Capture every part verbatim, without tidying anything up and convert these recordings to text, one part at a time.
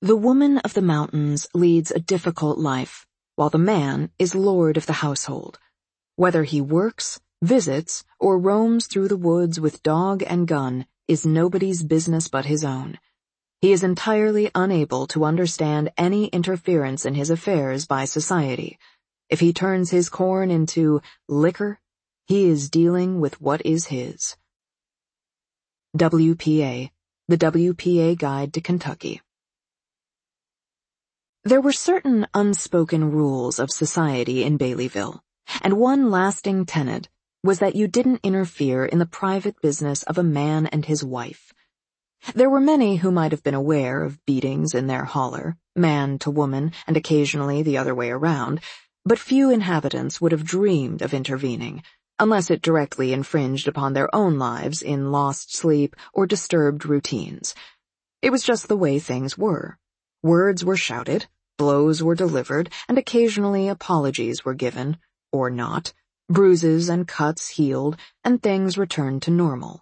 The woman of the mountains leads a difficult life, while the man is lord of the household. Whether he works, visits, or roams through the woods with dog and gun is nobody's business but his own. He is entirely unable to understand any interference in his affairs by society. If he turns his corn into liquor, he is dealing with what is his. W P A, the W P A Guide to Kentucky. There were certain unspoken rules of society in Baileyville, and one lasting tenet was that you didn't interfere in the private business of a man and his wife. There were many who might have been aware of beatings in their holler, man to woman, and occasionally the other way around, but few inhabitants would have dreamed of intervening, unless it directly infringed upon their own lives in lost sleep or disturbed routines. It was just the way things were. Words were shouted, blows were delivered, and occasionally apologies were given, or not, bruises and cuts healed, and things returned to normal.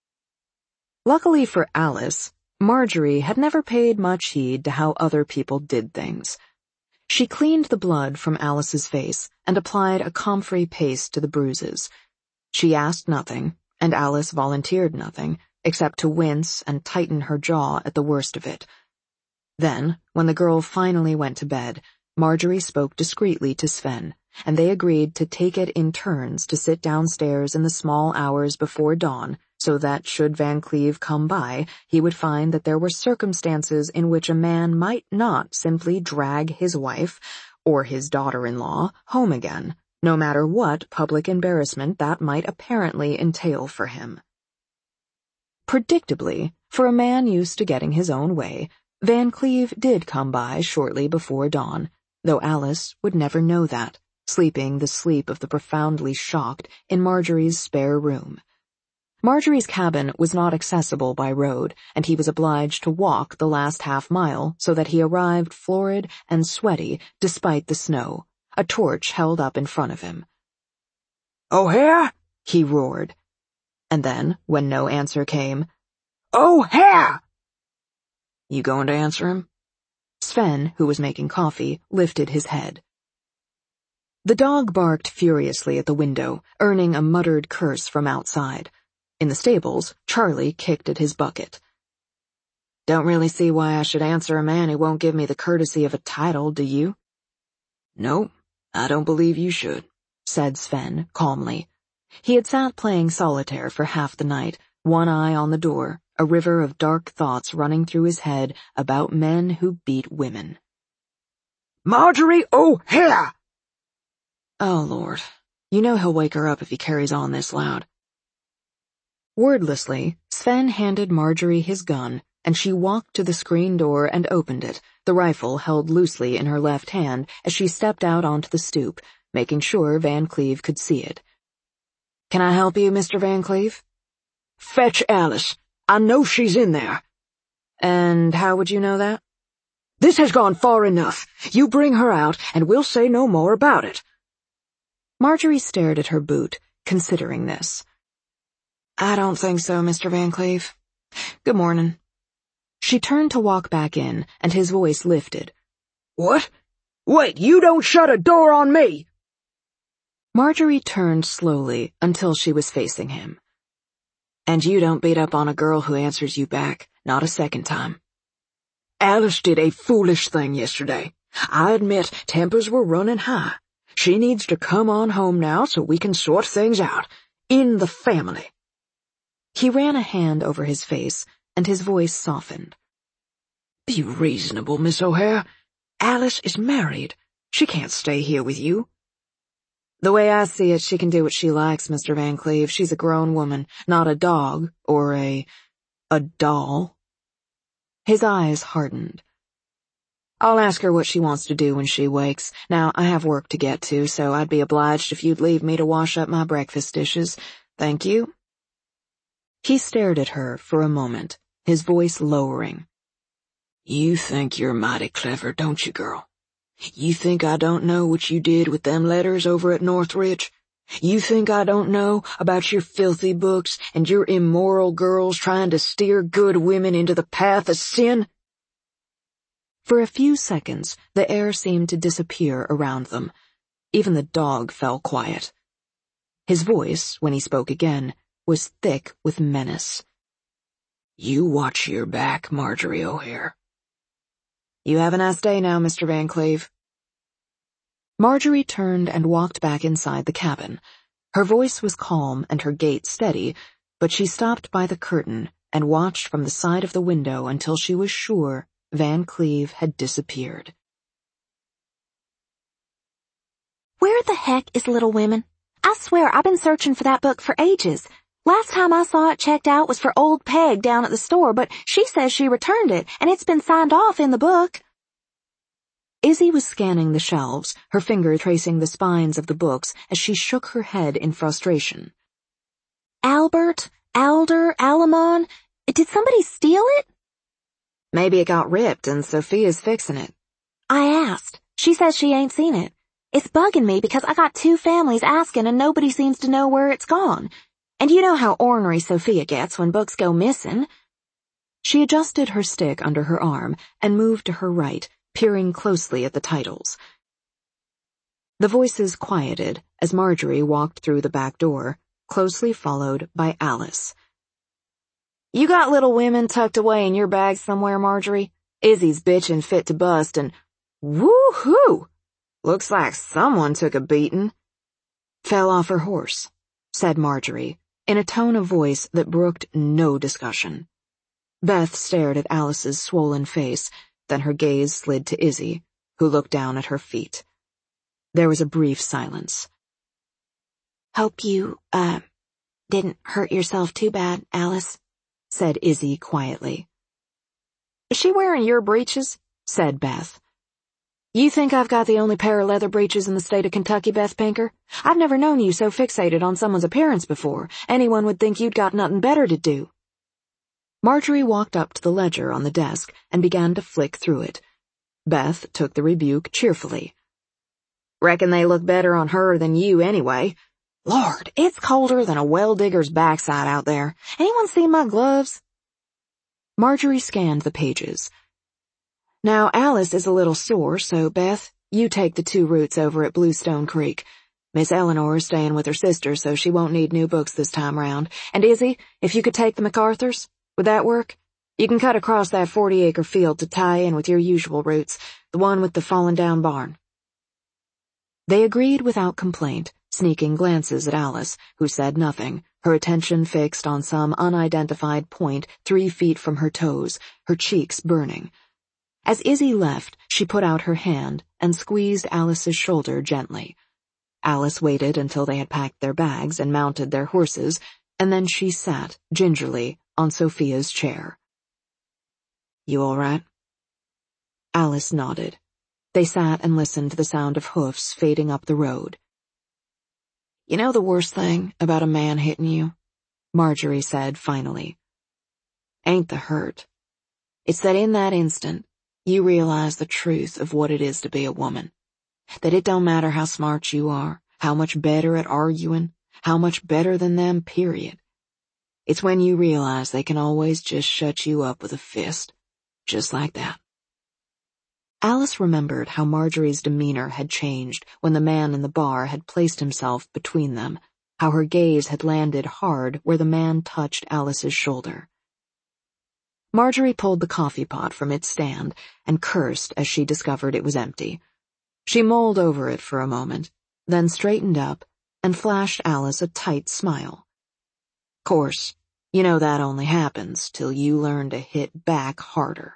Luckily for Alice, Marjorie had never paid much heed to how other people did things. She cleaned the blood from Alice's face and applied a comfrey paste to the bruises. She asked nothing, and Alice volunteered nothing, except to wince and tighten her jaw at the worst of it. Then, when the girl finally went to bed, Marjorie spoke discreetly to Sven, and they agreed to take it in turns to sit downstairs in the small hours before dawn, so that should Van Cleve come by, he would find that there were circumstances in which a man might not simply drag his wife, or his daughter-in-law, home again, no matter what public embarrassment that might apparently entail for him. Predictably, for a man used to getting his own way, Van Cleve did come by shortly before dawn, though Alice would never know that, sleeping the sleep of the profoundly shocked in Marjorie's spare room. Marjorie's cabin was not accessible by road, and he was obliged to walk the last half mile so that he arrived florid and sweaty despite the snow, a torch held up in front of him. "O'Hare?" he roared. And then, when no answer came, "O'Hare!" "You going to answer him?" Sven, who was making coffee, lifted his head. The dog barked furiously at the window, earning a muttered curse from outside. In the stables, Charlie kicked at his bucket. "Don't really see why I should answer a man who won't give me the courtesy of a title, do you?" "No, I don't believe you should," said Sven, calmly. He had sat playing solitaire for half the night, one eye on the door, a river of dark thoughts running through his head about men who beat women. "Marjorie O'Hare!" Oh, Lord. You know he'll wake her up if he carries on this loud. Wordlessly, Sven handed Marjorie his gun, and she walked to the screen door and opened it, the rifle held loosely in her left hand as she stepped out onto the stoop, making sure Van Cleve could see it. "Can I help you, Mister Van Cleve?" "Fetch Alice. I know she's in there." "And how would you know that?" "This has gone far enough. You bring her out, and we'll say no more about it." Marjorie stared at her boot, considering this. "I don't think so, Mister Van Cleve. Good morning." She turned to walk back in, and his voice lifted. "What? Wait, you don't shut a door on me!" Marjorie turned slowly until she was facing him. "And you don't beat up on a girl who answers you back, not a second time. Alice did a foolish thing yesterday. I admit tempers were running high. She needs to come on home now so we can sort things out. In the family." He ran a hand over his face, and his voice softened. "Be reasonable, Miss O'Hare. Alice is married. She can't stay here with you." "The way I see it, she can do what she likes, Mister Van Cleve. She's a grown woman, not a dog, or a... a doll." His eyes hardened. "I'll ask her what she wants to do when she wakes. Now, I have work to get to, so I'd be obliged if you'd leave me to wash up my breakfast dishes. Thank you." He stared at her for a moment, his voice lowering. "You think you're mighty clever, don't you, girl? You think I don't know what you did with them letters over at Northridge? You think I don't know about your filthy books and your immoral girls trying to steer good women into the path of sin?" For a few seconds, the air seemed to disappear around them. Even the dog fell quiet. His voice, when he spoke again, was thick with menace. "You watch your back, Marjorie O'Hare." "You have a nice day now, Mister Van Cleve." Marjorie turned and walked back inside the cabin. Her voice was calm and her gait steady, but she stopped by the curtain and watched from the side of the window until she was sure Van Cleve had disappeared. Where the heck is Little Women? I swear I've been searching for that book for ages. Last time I saw it checked out was for old Peg down at the store, but she says she returned it, and it's been signed off in the book. Izzy was scanning the shelves, her finger tracing the spines of the books as she shook her head in frustration. Albert, Alder, Alamon, did somebody steal it? Maybe it got ripped and Sophia's fixing it. I asked. She says she ain't seen it. It's bugging me because I got two families asking and nobody seems to know where it's gone. And you know how ornery Sophia gets when books go missing. She adjusted her stick under her arm and moved to her right, peering closely at the titles. The voices quieted as Marjorie walked through the back door, closely followed by Alice. "You got Little Women tucked away in your bag somewhere, Marjorie? Izzy's bitchin' fit to bust and woo-hoo! Looks like someone took a beatin'." "Fell off her horse," said Marjorie, in a tone of voice that brooked no discussion. Beth stared at Alice's swollen face, then her gaze slid to Izzy, who looked down at her feet. There was a brief silence. "Hope you, uh, didn't hurt yourself too bad, Alice," said Izzy quietly. "Is she wearing your breeches?" said Beth. "You think I've got the only pair of leather breeches in the state of Kentucky, Beth Pinker? I've never known you so fixated on someone's appearance before. Anyone would think you'd got nothing better to do." Marjorie walked up to the ledger on the desk and began to flick through it. Beth took the rebuke cheerfully. "Reckon they look better on her than you anyway. Lord, it's colder than a well-digger's backside out there. Anyone seen my gloves?" Marjorie scanned the pages. "Now, Alice is a little sore, so, Beth, you take the two routes over at Bluestone Creek. Miss Eleanor is staying with her sister, so she won't need new books this time round. And Izzy, if you could take the MacArthurs, would that work? You can cut across that forty-acre field to tie in with your usual routes, the one with the fallen-down barn." They agreed without complaint, sneaking glances at Alice, who said nothing, her attention fixed on some unidentified point three feet from her toes, her cheeks burning. As Izzy left, she put out her hand and squeezed Alice's shoulder gently. Alice waited until they had packed their bags and mounted their horses, and then she sat, gingerly, on Sophia's chair. "You all right?" Alice nodded. They sat and listened to the sound of hoofs fading up the road. "You know the worst thing about a man hitting you?" Marjorie said finally. "Ain't the hurt. It's that in that instant, you realize the truth of what it is to be a woman. That it don't matter how smart you are, how much better at arguing, how much better than them, period. It's when you realize they can always just shut you up with a fist. Just like that." Alice remembered how Marjorie's demeanor had changed when the man in the bar had placed himself between them, how her gaze had landed hard where the man touched Alice's shoulder. Marjorie pulled the coffee pot from its stand and cursed as she discovered it was empty. She mulled over it for a moment, then straightened up and flashed Alice a tight smile. "Course, you know that only happens till you learn to hit back harder."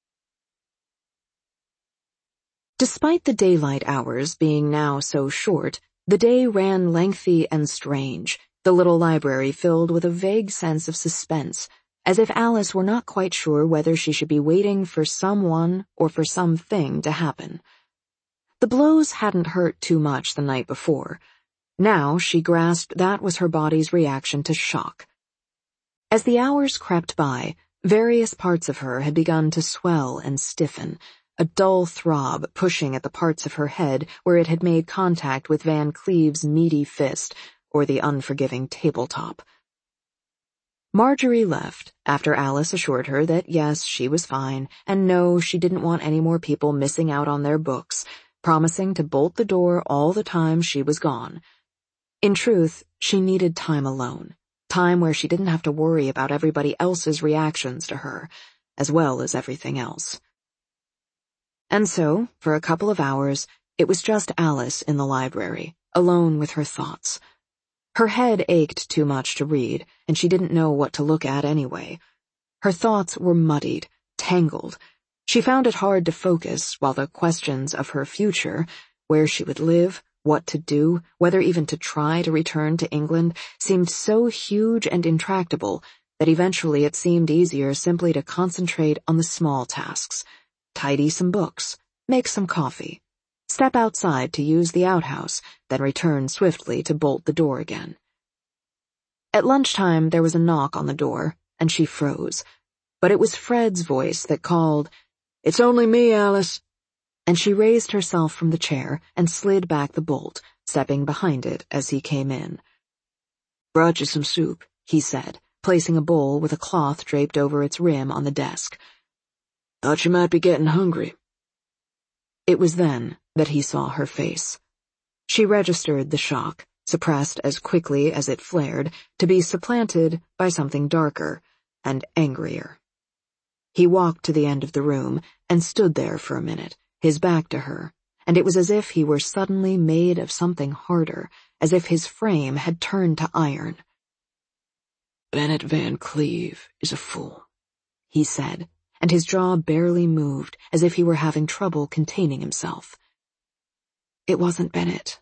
Despite the daylight hours being now so short, the day ran lengthy and strange, the little library filled with a vague sense of suspense, as if Alice were not quite sure whether she should be waiting for someone or for something to happen. The blows hadn't hurt too much the night before. Now she grasped that was her body's reaction to shock. As the hours crept by, various parts of her had begun to swell and stiffen, a dull throb pushing at the parts of her head where it had made contact with Van Cleve's meaty fist or the unforgiving tabletop. Marjorie left after Alice assured her that yes, she was fine, and no, she didn't want any more people missing out on their books, promising to bolt the door all the time she was gone. In truth, she needed time alone, time where she didn't have to worry about everybody else's reactions to her, as well as everything else. And so, for a couple of hours, it was just Alice in the library, alone with her thoughts. Her head ached too much to read, and she didn't know what to look at anyway. Her thoughts were muddied, tangled. She found it hard to focus, while the questions of her future, where she would live, what to do, whether even to try to return to England, seemed so huge and intractable that eventually it seemed easier simply to concentrate on the small tasks. Tidy some books, make some coffee, step outside to use the outhouse, then return swiftly to bolt the door again. At lunchtime there was a knock on the door, and she froze. But it was Fred's voice that called, "It's only me, Alice," and she raised herself from the chair and slid back the bolt, stepping behind it as he came in. "Brought you some soup," he said, placing a bowl with a cloth draped over its rim on the desk. "Thought you might be getting hungry." It was then that he saw her face. She registered the shock, suppressed as quickly as it flared, to be supplanted by something darker and angrier. He walked to the end of the room and stood there for a minute, his back to her, and it was as if he were suddenly made of something harder, as if his frame had turned to iron. "Bennett Van Cleve is a fool," he said, and his jaw barely moved, as if he were having trouble containing himself. It wasn't Bennett.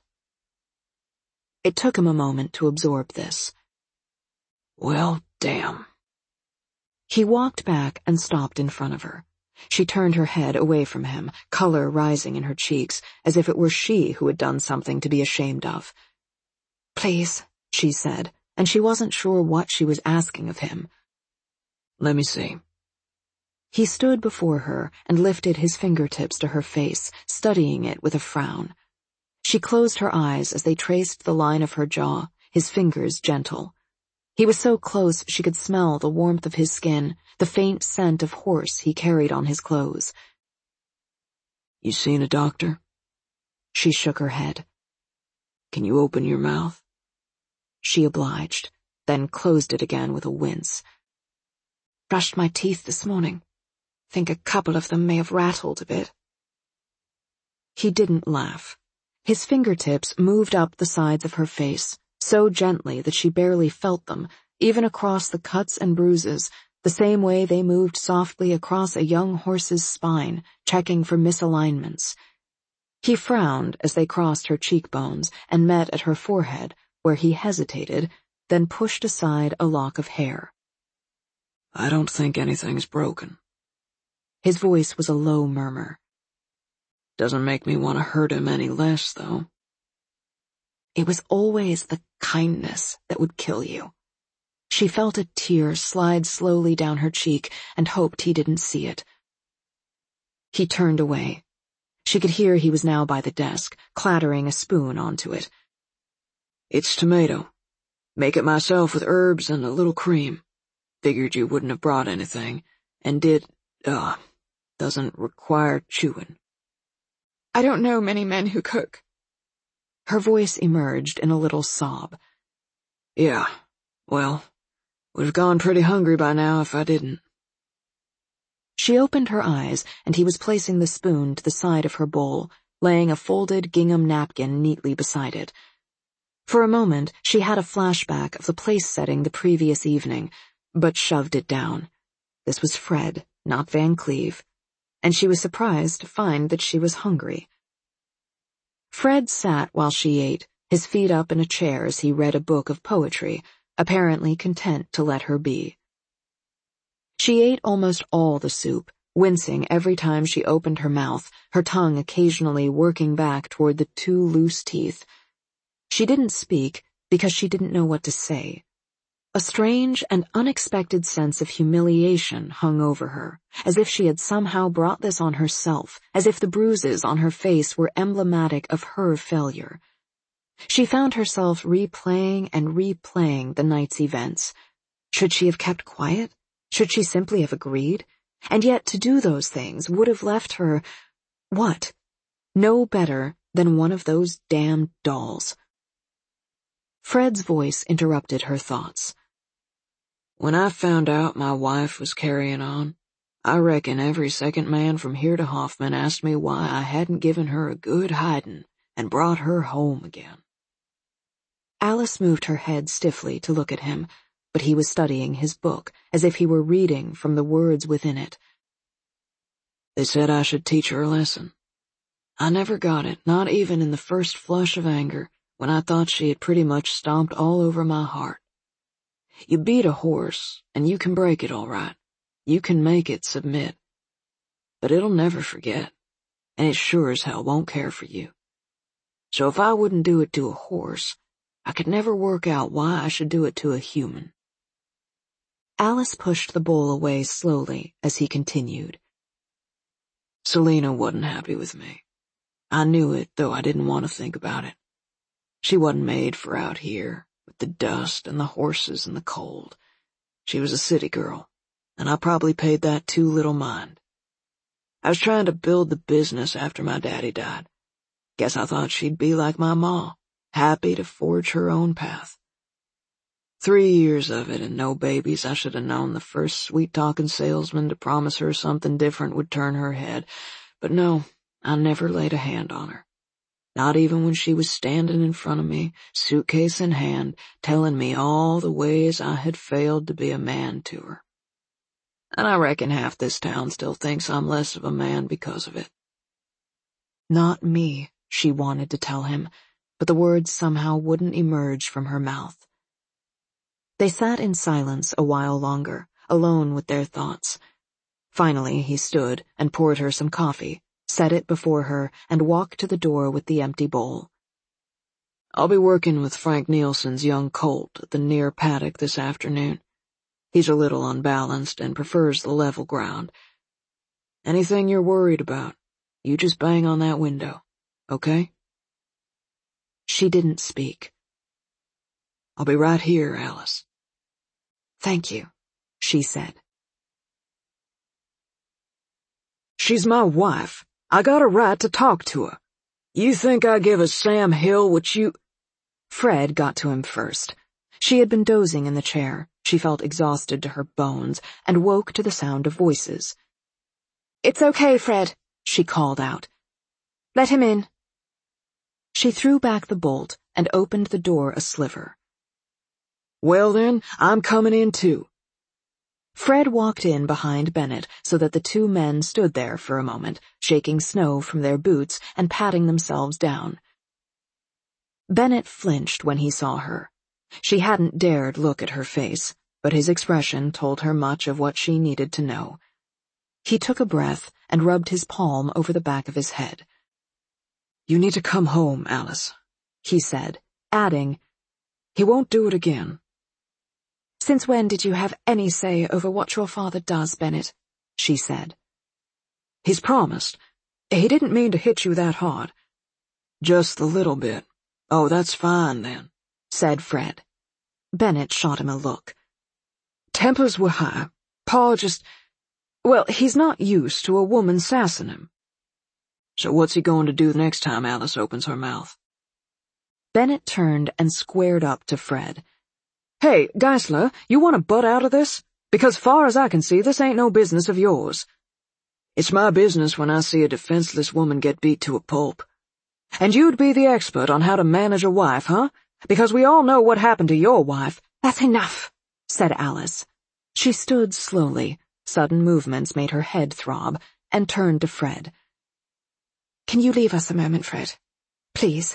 It took him a moment to absorb this. "Well, damn." He walked back and stopped in front of her. She turned her head away from him, color rising in her cheeks, as if it were she who had done something to be ashamed of. "Please," she said, and she wasn't sure what she was asking of him. "Let me see." He stood before her and lifted his fingertips to her face, studying it with a frown. She closed her eyes as they traced the line of her jaw, his fingers gentle. He was so close she could smell the warmth of his skin, the faint scent of horse he carried on his clothes. "You seen a doctor?" She shook her head. "Can you open your mouth?" She obliged, then closed it again with a wince. "Brushed my teeth this morning. Think a couple of them may have rattled a bit." He didn't laugh. His fingertips moved up the sides of her face, so gently that she barely felt them, even across the cuts and bruises, the same way they moved softly across a young horse's spine, checking for misalignments. He frowned as they crossed her cheekbones and met at her forehead, where he hesitated, then pushed aside a lock of hair. "I don't think anything's broken." His voice was a low murmur. "Doesn't make me want to hurt him any less, though." It was always the kindness that would kill you. She felt a tear slide slowly down her cheek and hoped he didn't see it. He turned away. She could hear he was now by the desk, clattering a spoon onto it. "It's tomato. Make it myself with herbs and a little cream. Figured you wouldn't have brought anything, and did, uh, doesn't require chewing." "I don't know many men who cook." Her voice emerged in a little sob. "Yeah, well, would have gone pretty hungry by now if I didn't." She opened her eyes, and he was placing the spoon to the side of her bowl, laying a folded gingham napkin neatly beside it. For a moment, she had a flashback of the place setting the previous evening, but shoved it down. This was Fred, not Van Cleve, and she was surprised to find that she was hungry. Fred sat while she ate, his feet up in a chair as he read a book of poetry, apparently content to let her be. She ate almost all the soup, wincing every time she opened her mouth, her tongue occasionally working back toward the two loose teeth. She didn't speak because she didn't know what to say. A strange and unexpected sense of humiliation hung over her, as if she had somehow brought this on herself, as if the bruises on her face were emblematic of her failure. She found herself replaying and replaying the night's events. Should she have kept quiet? Should she simply have agreed? And yet to do those things would have left her, what? No better than one of those damned dolls. Fred's voice interrupted her thoughts. When I found out my wife was carrying on, I reckon every second man from here to Hoffman asked me why I hadn't given her a good hiding and brought her home again. Alice moved her head stiffly to look at him, but he was studying his book as if he were reading from the words within it. They said I should teach her a lesson. I never got it, not even in the first flush of anger, when I thought she had pretty much stomped all over my heart. You beat a horse, and you can break it all right. You can make it submit. But it'll never forget, and it sure as hell won't care for you. So if I wouldn't do it to a horse, I could never work out why I should do it to a human. Alice pushed the bowl away slowly as he continued. Selena wasn't happy with me. I knew it, though I didn't want to think about it. She wasn't made for out here, with the dust and the horses and the cold. She was a city girl, and I probably paid that too little mind. I was trying to build the business after my daddy died. Guess I thought she'd be like my ma, happy to forge her own path. Three years of it and no babies. I should have known the first sweet-talking salesman to promise her something different would turn her head. But no, I never laid a hand on her. Not even when she was standing in front of me, suitcase in hand, telling me all the ways I had failed to be a man to her. And I reckon half this town still thinks I'm less of a man because of it. Not me, she wanted to tell him, but the words somehow wouldn't emerge from her mouth. They sat in silence a while longer, alone with their thoughts. Finally he stood and poured her some coffee, set it before her, and walked to the door with the empty bowl. I'll be working with Frank Nielsen's young colt at the near paddock this afternoon. He's a little unbalanced and prefers the level ground. Anything you're worried about, you just bang on that window, okay? She didn't speak. I'll be right here, Alice. Thank you, she said. She's my wife. I got a right to talk to her. You think I give a Sam Hill what you— Fred got to him first. She had been dozing in the chair. She felt exhausted to her bones and woke to the sound of voices. It's okay, Fred, she called out. Let him in. She threw back the bolt and opened the door a sliver. Well then, I'm coming in too. Fred walked in behind Bennett so that the two men stood there for a moment, shaking snow from their boots and patting themselves down. Bennett flinched when he saw her. She hadn't dared look at her face, but his expression told her much of what she needed to know. He took a breath and rubbed his palm over the back of his head. You need to come home, Alice, he said, adding, he won't do it again. Since when did you have any say over what your father does, Bennett? She said. He's promised. He didn't mean to hit you that hard. Just a little bit. Oh, that's fine then, said Fred. Bennett shot him a look. Tempers were high. Pa just— well, he's not used to a woman sassing him. So what's he going to do the next time Alice opens her mouth? Bennett turned and squared up to Fred. Hey, Geisler, you want to butt out of this? Because far as I can see, this ain't no business of yours. It's my business when I see a defenseless woman get beat to a pulp. And you'd be the expert on how to manage a wife, huh? Because we all know what happened to your wife. That's enough, said Alice. She stood slowly. Sudden movements made her head throb, and turned to Fred. Can you leave us a moment, Fred? Please.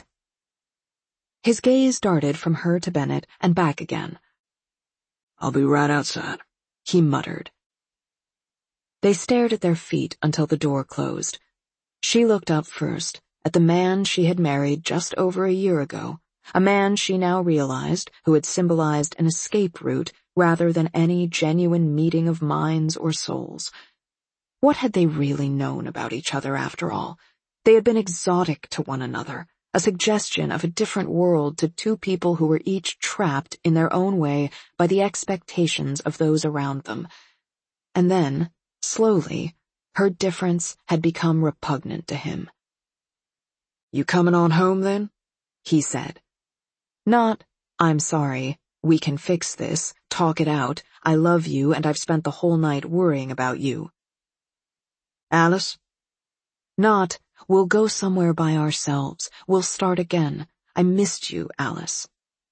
His gaze darted from her to Bennett and back again. I'll be right outside, he muttered. They stared at their feet until the door closed. She looked up first, at the man she had married just over a year ago, a man she now realized who had symbolized an escape route rather than any genuine meeting of minds or souls. What had they really known about each other after all? They had been exotic to one another, a suggestion of a different world to two people who were each trapped in their own way by the expectations of those around them. And then, slowly, her difference had become repugnant to him. "You coming on home, then?" he said. Not, "I'm sorry, we can fix this, talk it out, I love you and I've spent the whole night worrying about you." "Alice?" Not, "We'll go somewhere by ourselves, we'll start again, I missed you, Alice."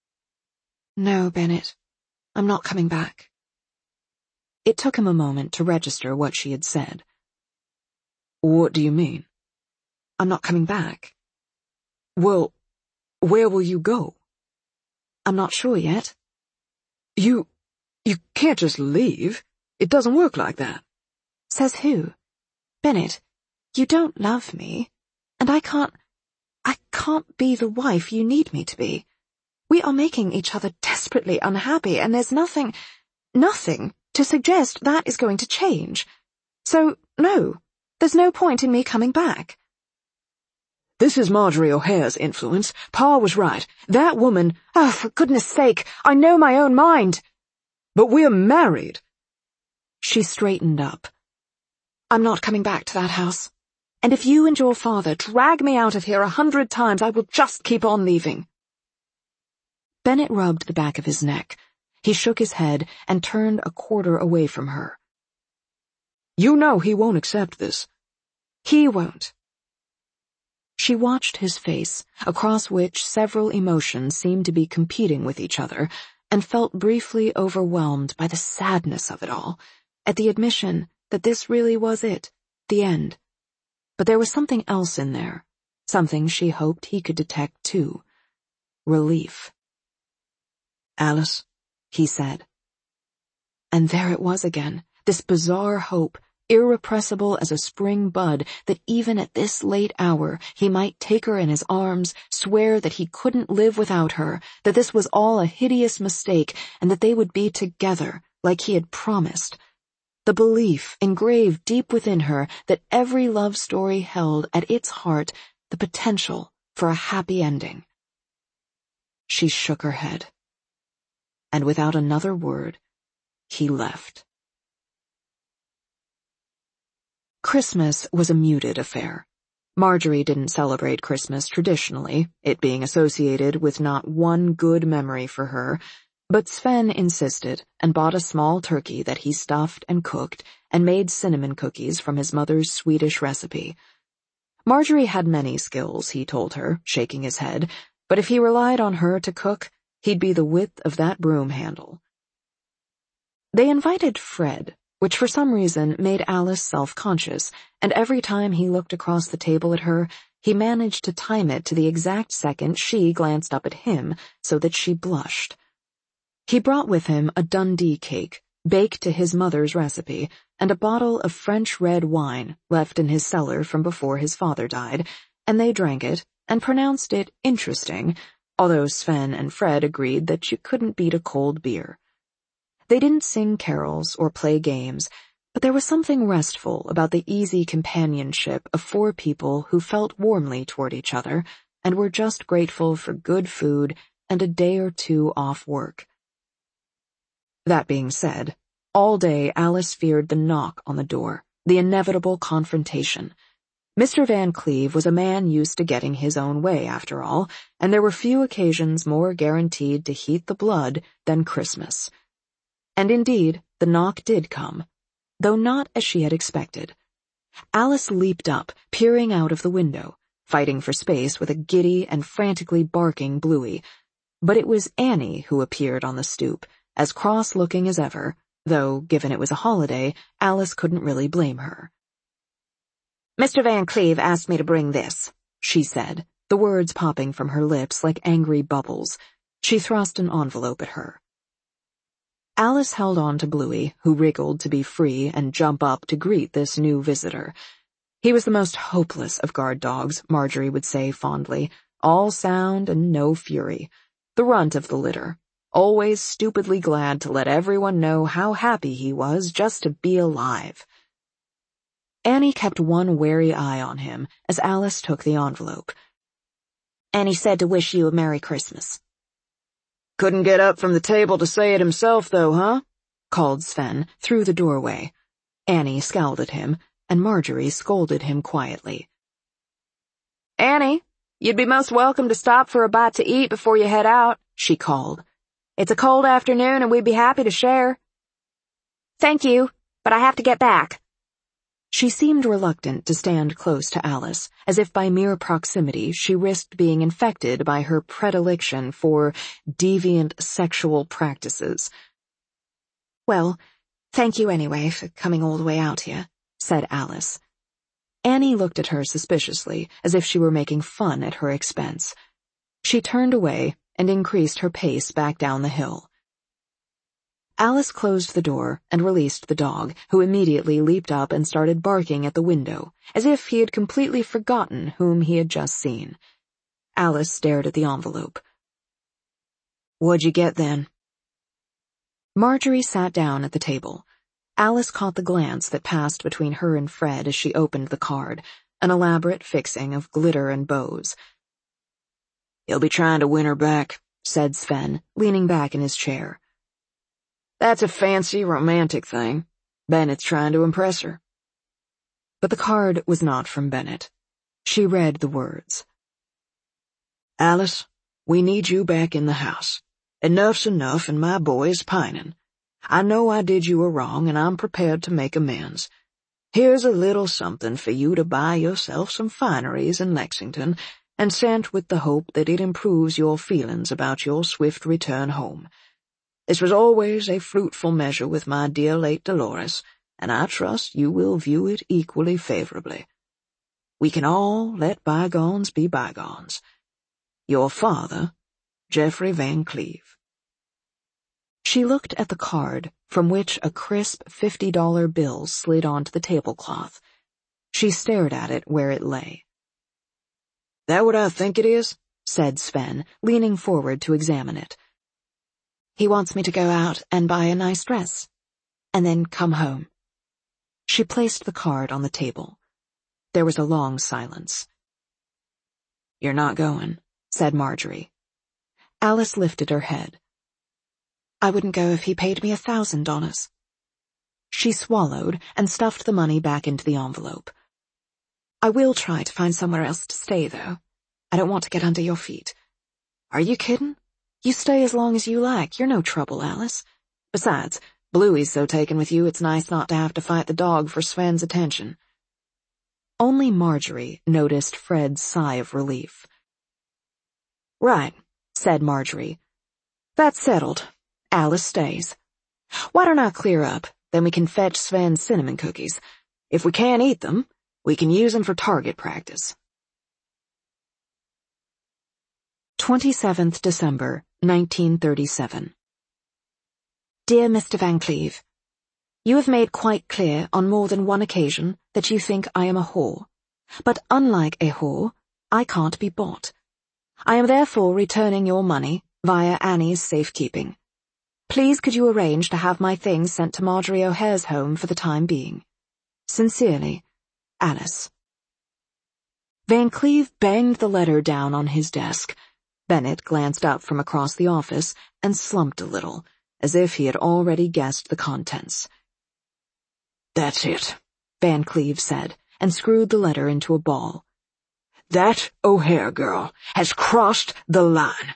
"No, Bennett, I'm not coming back." It took him a moment to register what she had said. "What do you mean?" "I'm not coming back." "Well, where will you go?" "I'm not sure yet." You, you can't just leave. It doesn't work like that." "Says who? Bennett, you don't love me, and I can't, I can't be the wife you need me to be. We are making each other desperately unhappy, and there's nothing, nothing to suggest that is going to change. So, no, there's no point in me coming back." "This is Marjorie O'Hare's influence. Pa was right. That woman—" "Oh, for goodness sake, I know my own mind." "But we're married." She straightened up. "I'm not coming back to that house. And if you and your father drag me out of here a hundred times, I will just keep on leaving." Bennett rubbed the back of his neck. He shook his head and turned a quarter away from her. "You know he won't accept this." "He won't." She watched his face, across which several emotions seemed to be competing with each other, and felt briefly overwhelmed by the sadness of it all, at the admission that this really was it, the end. But there was something else in there, something she hoped he could detect too. Relief. "Alice," he said. And there it was again, this bizarre hope, irrepressible as a spring bud, that even at this late hour he might take her in his arms, swear that he couldn't live without her, that this was all a hideous mistake, and that they would be together, like he had promised. The belief engraved deep within her that every love story held at its heart the potential for a happy ending. She shook her head. And without another word, he left. Christmas was a muted affair. Marjorie didn't celebrate Christmas traditionally, it being associated with not one good memory for her, but Sven insisted and bought a small turkey that he stuffed and cooked and made cinnamon cookies from his mother's Swedish recipe. Marjorie had many skills, he told her, shaking his head, but if he relied on her to cook, he'd be the width of that broom handle. They invited Fred, which for some reason made Alice self-conscious, and every time he looked across the table at her, he managed to time it to the exact second she glanced up at him so that she blushed. He brought with him a Dundee cake, baked to his mother's recipe, and a bottle of French red wine left in his cellar from before his father died, and they drank it and pronounced it interesting, although Sven and Fred agreed that you couldn't beat a cold beer. They didn't sing carols or play games, but there was something restful about the easy companionship of four people who felt warmly toward each other and were just grateful for good food and a day or two off work. That being said, all day Alice feared the knock on the door, the inevitable confrontation. Mister Van Cleve was a man used to getting his own way, after all, and there were few occasions more guaranteed to heat the blood than Christmas. And indeed, the knock did come, though not as she had expected. Alice leaped up, peering out of the window, fighting for space with a giddy and frantically barking Bluey. But it was Annie who appeared on the stoop, as cross-looking as ever, though, given it was a holiday, Alice couldn't really blame her. "Mister Van Cleve asked me to bring this," she said, the words popping from her lips like angry bubbles. She thrust an envelope at her. Alice held on to Bluey, who wriggled to be free and jump up to greet this new visitor. He was the most hopeless of guard dogs, Marjorie would say fondly, all sound and no fury, the runt of the litter, always stupidly glad to let everyone know how happy he was just to be alive. Annie kept one wary eye on him as Alice took the envelope. and he said to wish you a Merry Christmas. Couldn't get up from the table to say it himself, though, huh? Called Sven through the doorway. Annie scowled at him, and Marjorie scolded him quietly. "Annie, you'd be most welcome to stop for a bite to eat before you head out," she called. "It's a cold afternoon and we'd be happy to share." "Thank you, but I have to get back." She seemed reluctant to stand close to Alice, as if by mere proximity she risked being infected by her predilection for deviant sexual practices. "Well, thank you anyway for coming all the way out here," said Alice. Annie looked at her suspiciously, as if she were making fun at her expense. She turned away and increased her pace back down the hill. Alice closed the door and released the dog, who immediately leaped up and started barking at the window, as if he had completely forgotten whom he had just seen. Alice stared at the envelope. "What'd you get then?" Marjorie sat down at the table. Alice caught the glance that passed between her and Fred as she opened the card, an elaborate fixing of glitter and bows. "He'll be trying to win her back," said Sven, leaning back in his chair. "That's a fancy, romantic thing. Bennett's trying to impress her." But the card was not from Bennett. She read the words. "Alice, we need you back in the house. Enough's enough and my boy is pining. I know I did you a wrong and I'm prepared to make amends. Here's a little something for you to buy yourself some fineries in Lexington and sent with the hope that it improves your feelings about your swift return home. This was always a fruitful measure with my dear late Dolores, and I trust you will view it equally favorably. We can all let bygones be bygones. Your father, Geoffrey Van Cleve." She looked at the card, from which a crisp fifty dollar bill slid onto the tablecloth. She stared at it where it lay. "That what I think it is?" said Sven, leaning forward to examine it. "He wants me to go out and buy a nice dress, and then come home." She placed the card on the table. There was a long silence. "You're not going," said Marjorie. Alice lifted her head. "I wouldn't go if he paid me a thousand dollars." She swallowed and stuffed the money back into the envelope. "I will try to find somewhere else to stay, though. I don't want to get under your feet." "Are you kidding? You stay as long as you like. You're no trouble, Alice. Besides, Bluey's so taken with you it's nice not to have to fight the dog for Sven's attention." Only Marjorie noticed Fred's sigh of relief. "Right," said Marjorie. "That's settled. Alice stays. Why don't I clear up, then we can fetch Sven's cinnamon cookies. If we can't eat them, we can use them for target practice." twenty-seventh December, nineteen thirty-seven. Dear Mister Van Cleve, you have made quite clear on more than one occasion that you think I am a whore. But unlike a whore, I can't be bought. I am therefore returning your money via Annie's safekeeping. Please could you arrange to have my things sent to Marjorie O'Hare's home for the time being? Sincerely, Alice. Van Cleve banged the letter down on his desk. Bennett glanced up from across the office and slumped a little, as if he had already guessed the contents. "That's it," Van Cleve said, and screwed the letter into a ball. "That O'Hare girl has crossed the line."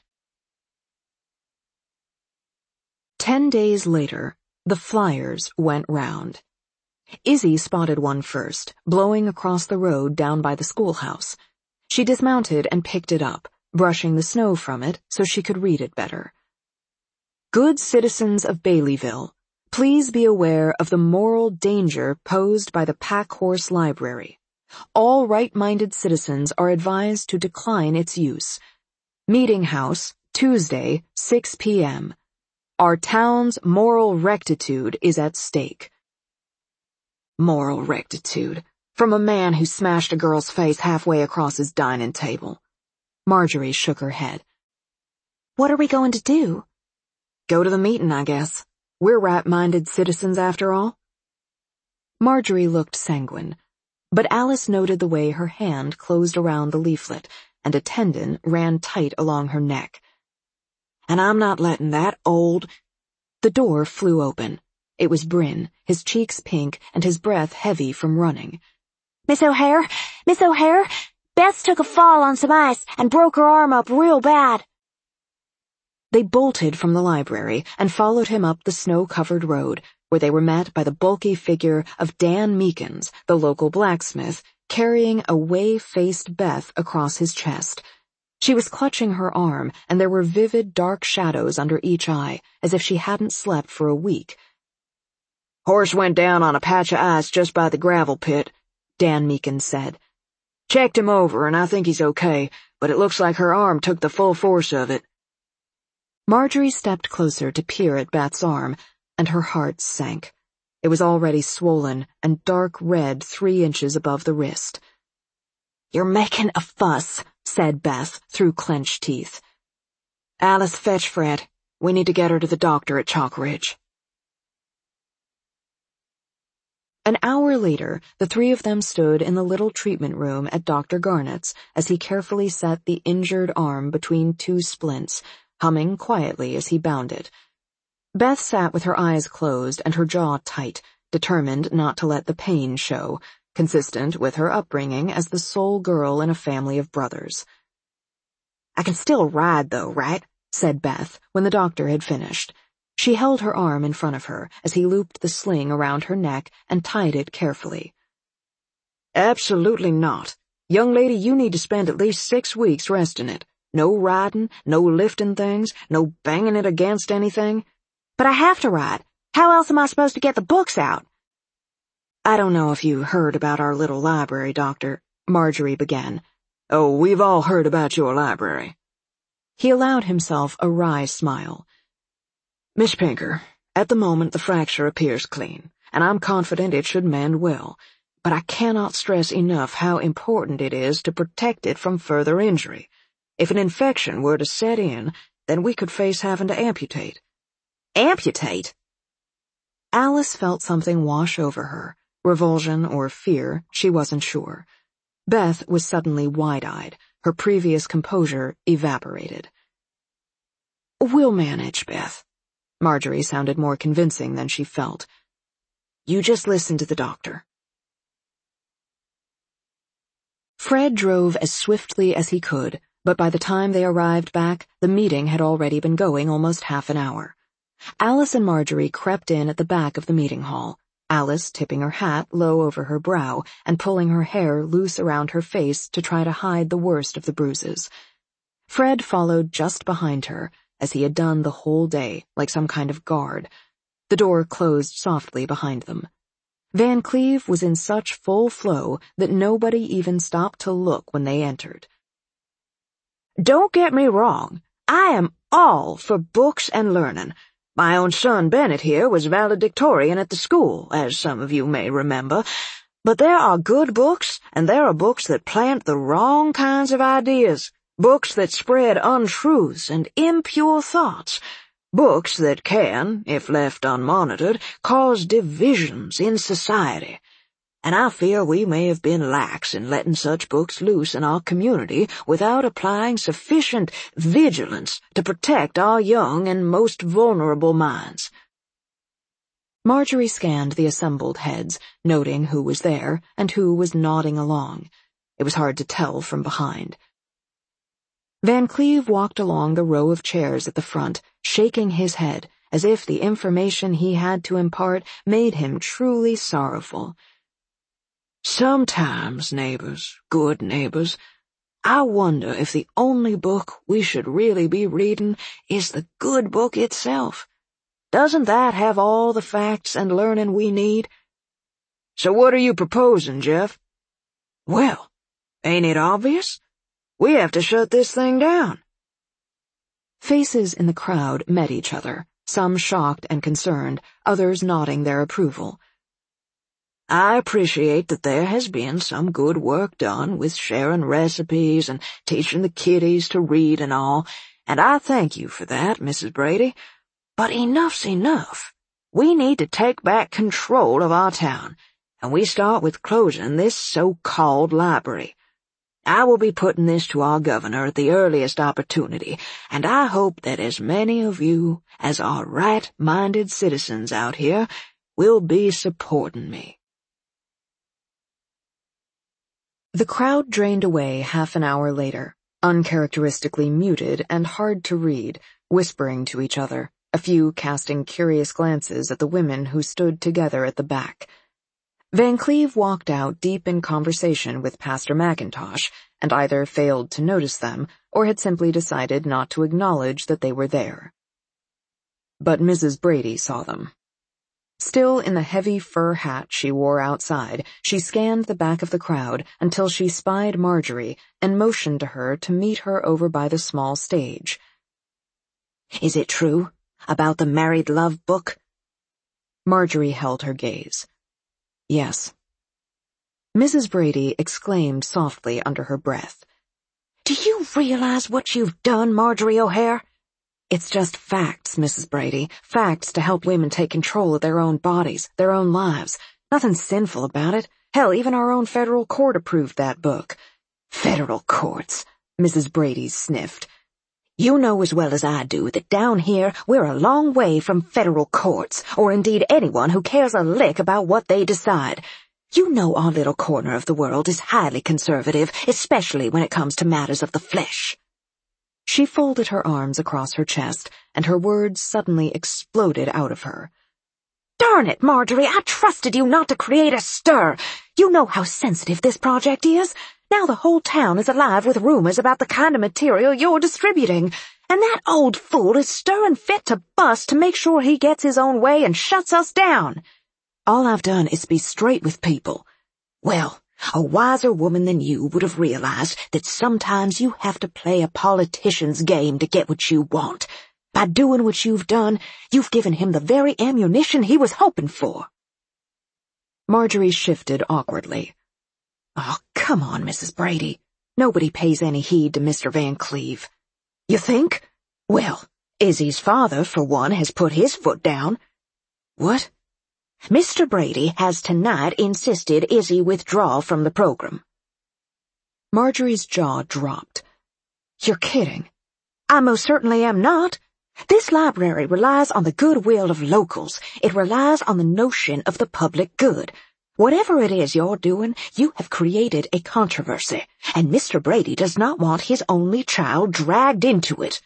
Ten days later, the flyers went round. Izzy spotted one first, blowing across the road down by the schoolhouse. She dismounted and picked it up, brushing the snow from it so she could read it better. Good citizens of Baileyville, please be aware of the moral danger posed by the Pack Horse Library. All right-minded citizens are advised to decline its use. Meeting House, Tuesday, six p m Our town's moral rectitude is at stake. Moral rectitude, from a man who smashed a girl's face halfway across his dining table. Marjorie shook her head. What are we going to do? Go to the meeting, I guess. We're right-minded citizens after all. Marjorie looked sanguine. But Alice noted the way her hand closed around the leaflet, and a tendon ran tight along her neck. And I'm not letting that old— The door flew open. It was Bryn, his cheeks pink and his breath heavy from running. Miss O'Hare, Miss O'Hare, Beth took a fall on some ice and broke her arm up real bad. They bolted from the library and followed him up the snow-covered road, where they were met by the bulky figure of Dan Meekins, the local blacksmith, carrying a whey-faced Beth across his chest. She was clutching her arm, and there were vivid dark shadows under each eye, as if she hadn't slept for a week. "Horse went down on a patch of ice just by the gravel pit," Dan Meekins said. "Checked him over, and I think he's okay, but it looks like her arm took the full force of it." Marjorie stepped closer to peer at Beth's arm, and her heart sank. It was already swollen and dark red three inches above the wrist. "You're making a fuss," said Beth through clenched teeth. "Alice, fetch Fred. We need to get her to the doctor at Chalk Ridge." An hour later, the three of them stood in the little treatment room at Doctor Garnett's as he carefully set the injured arm between two splints, humming quietly as he bound it. Beth sat with her eyes closed and her jaw tight, determined not to let the pain show, consistent with her upbringing as the sole girl in a family of brothers. "I can still ride, though, right?" said Beth when the doctor had finished. She held her arm in front of her as he looped the sling around her neck and tied it carefully. "Absolutely not. Young lady, you need to spend at least six weeks resting it. No riding, no lifting things, no banging it against anything." "But I have to ride. How else am I supposed to get the books out?" "I don't know if you heard about our little library, Doctor," Marjorie began. "Oh, we've all heard about your library." He allowed himself a wry smile. "Miss Pinker, at the moment the fracture appears clean, and I'm confident it should mend well, but I cannot stress enough how important it is to protect it from further injury. If an infection were to set in, then we could face having to amputate." "Amputate?" Alice felt something wash over her, revulsion or fear, she wasn't sure. Beth was suddenly wide-eyed, her previous composure evaporated. "We'll manage, Beth." Marjorie sounded more convincing than she felt. "You just listen to the doctor." Fred drove as swiftly as he could, but by the time they arrived back, the meeting had already been going almost half an hour. Alice and Marjorie crept in at the back of the meeting hall, Alice tipping her hat low over her brow and pulling her hair loose around her face to try to hide the worst of the bruises. Fred followed just behind her, as he had done the whole day, like some kind of guard. The door closed softly behind them. Van Cleve was in such full flow that nobody even stopped to look when they entered. "Don't get me wrong. I am all for books and learning. My own son Bennett here was valedictorian at the school, as some of you may remember. But there are good books, and there are books that plant the wrong kinds of ideas. Books that spread untruths and impure thoughts. Books that can, if left unmonitored, cause divisions in society. And I fear we may have been lax in letting such books loose in our community without applying sufficient vigilance to protect our young and most vulnerable minds." Marjorie scanned the assembled heads, noting who was there and who was nodding along. It was hard to tell from behind. Van Cleve walked along the row of chairs at the front, shaking his head, as if the information he had to impart made him truly sorrowful. "Sometimes, neighbors, good neighbors, I wonder if the only book we should really be reading is the good book itself. Doesn't that have all the facts and learning we need? So what are you proposing, Jeff?" "Well, ain't it obvious? We have to shut this thing down." Faces in the crowd met each other, some shocked and concerned, others nodding their approval. "I appreciate that there has been some good work done with sharing recipes and teaching the kiddies to read and all, and I thank you for that, Missus Brady. But enough's enough. We need to take back control of our town, and we start with closing this so-called library. I will be putting this to our governor at the earliest opportunity, and I hope that as many of you as are right-minded citizens out here will be supporting me." The crowd drained away half an hour later, uncharacteristically muted and hard to read, whispering to each other, a few casting curious glances at the women who stood together at the back. Van Cleve walked out deep in conversation with Pastor McIntosh, and either failed to notice them or had simply decided not to acknowledge that they were there. But Missus Brady saw them. Still in the heavy fur hat she wore outside, she scanned the back of the crowd until she spied Marjorie and motioned to her to meet her over by the small stage. "Is it true about the married love book?" Marjorie held her gaze. "Yes." Missus Brady exclaimed softly under her breath. "Do you realize what you've done, Marjorie O'Hare?" "It's just facts, Missus Brady. Facts to help women take control of their own bodies, their own lives. Nothing sinful about it. Hell, even our own federal court approved that book." "Federal courts," Missus Brady sniffed. "You know as well as I do that down here we're a long way from federal courts, or indeed anyone who cares a lick about what they decide. You know our little corner of the world is highly conservative, especially when it comes to matters of the flesh." She folded her arms across her chest, and her words suddenly exploded out of her. "Darn it, Marjorie, I trusted you not to create a stir. You know how sensitive this project is. Now the whole town is alive with rumors about the kind of material you're distributing, and that old fool is stirring fit to bust to make sure he gets his own way and shuts us down." "All I've done is be straight with people." "Well, a wiser woman than you would have realized that sometimes you have to play a politician's game to get what you want. By doing what you've done, you've given him the very ammunition he was hoping for." Marjorie shifted awkwardly. "Oh, come on, Missus Brady. Nobody pays any heed to Mister Van Cleve." "You think? Well, Izzy's father, for one, has put his foot down." "What?" "Mister Brady has tonight insisted Izzy withdraw from the program." Marjorie's jaw dropped. "You're kidding." "I most certainly am not. This library relies on the goodwill of locals. It relies on the notion of the public good. Whatever it is you're doing, you have created a controversy, and Mister Brady does not want his only child dragged into it."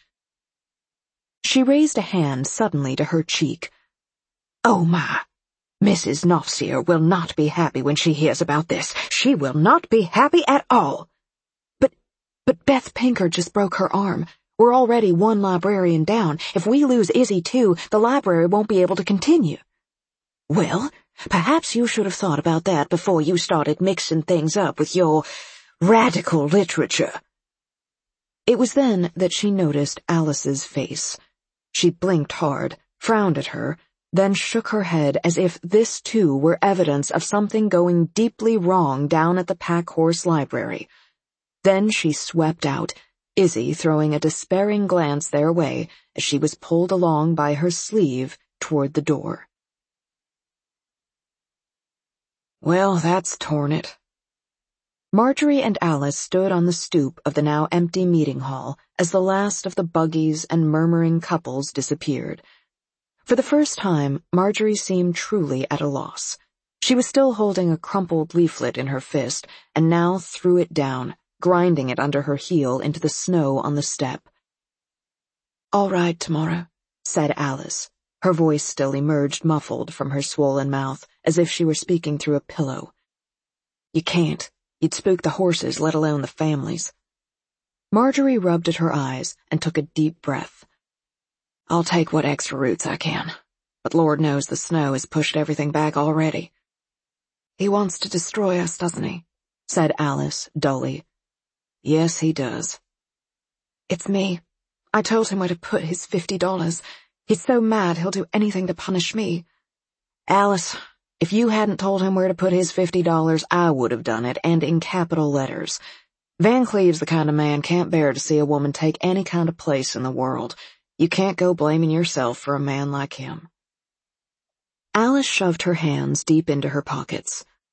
She raised a hand suddenly to her cheek. "Oh, my. Missus Knopfseer will not be happy when she hears about this. She will not be happy at all." But, but Beth Pinker just broke her arm. We're already one librarian down. If we lose Izzy too, the library won't be able to continue." "Well, perhaps you should have thought about that before you started mixing things up with your radical literature." It was then that she noticed Alice's face. She blinked hard, frowned at her, then shook her head as if this too were evidence of something going deeply wrong down at the Packhorse Library. Then she swept out, Izzy throwing a despairing glance their way as she was pulled along by her sleeve toward the door. "Well, that's torn it." Marjorie and Alice stood on the stoop of the now empty meeting hall as the last of the buggies and murmuring couples disappeared. For the first time, Marjorie seemed truly at a loss. She was still holding a crumpled leaflet in her fist, and now threw it down, grinding it under her heel into the snow on the step. "I'll ride tomorrow," said Alice. Her voice still emerged muffled from her swollen mouth, as if she were speaking through a pillow. "You can't. You'd spook the horses, let alone the families." Marjorie rubbed at her eyes and took a deep breath. "I'll take what extra roots I can, but Lord knows the snow has pushed everything back already." "He wants to destroy us, doesn't he?" said Alice dully. "Yes, he does." "It's me. I told him where to put his fifty dollars. He's so mad he'll do anything to punish me." "Alice, if you hadn't told him where to put his fifty dollars, I would have done it, and in capital letters. Van Cleve's the kind of man can't bear to see a woman take any kind of place in the world. You can't go blaming yourself for a man like him." Alice shoved her hands deep into her pockets.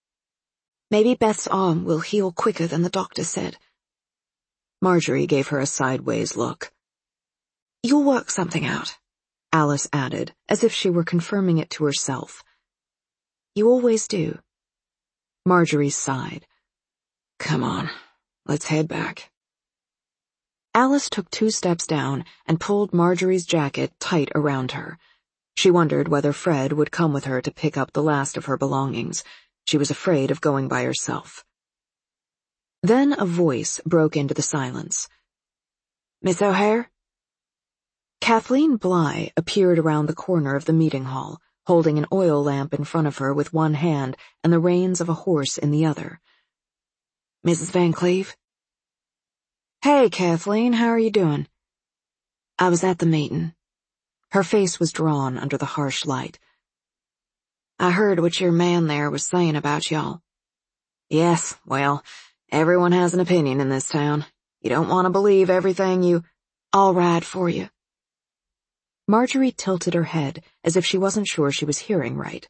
Maybe Beth's arm will heal quicker than the doctor said. Marjorie gave her a sideways look. You'll work something out, Alice added, as if she were confirming it to herself. You always do. Marjorie sighed. Come on, let's head back. Alice took two steps down and pulled Marjorie's jacket tight around her. She wondered whether Fred would come with her to pick up the last of her belongings. She was afraid of going by herself. Then a voice broke into the silence. Miss O'Hare? Kathleen Bly appeared around the corner of the meeting hall, holding an oil lamp in front of her with one hand and the reins of a horse in the other. Missus Van Cleve? Hey, Kathleen, how are you doing? I was at the meeting. Her face was drawn under the harsh light. I heard what your man there was saying about y'all. Yes, well, everyone has an opinion in this town. You don't want to believe everything you... I'll ride for you. Marjorie tilted her head as if she wasn't sure she was hearing right.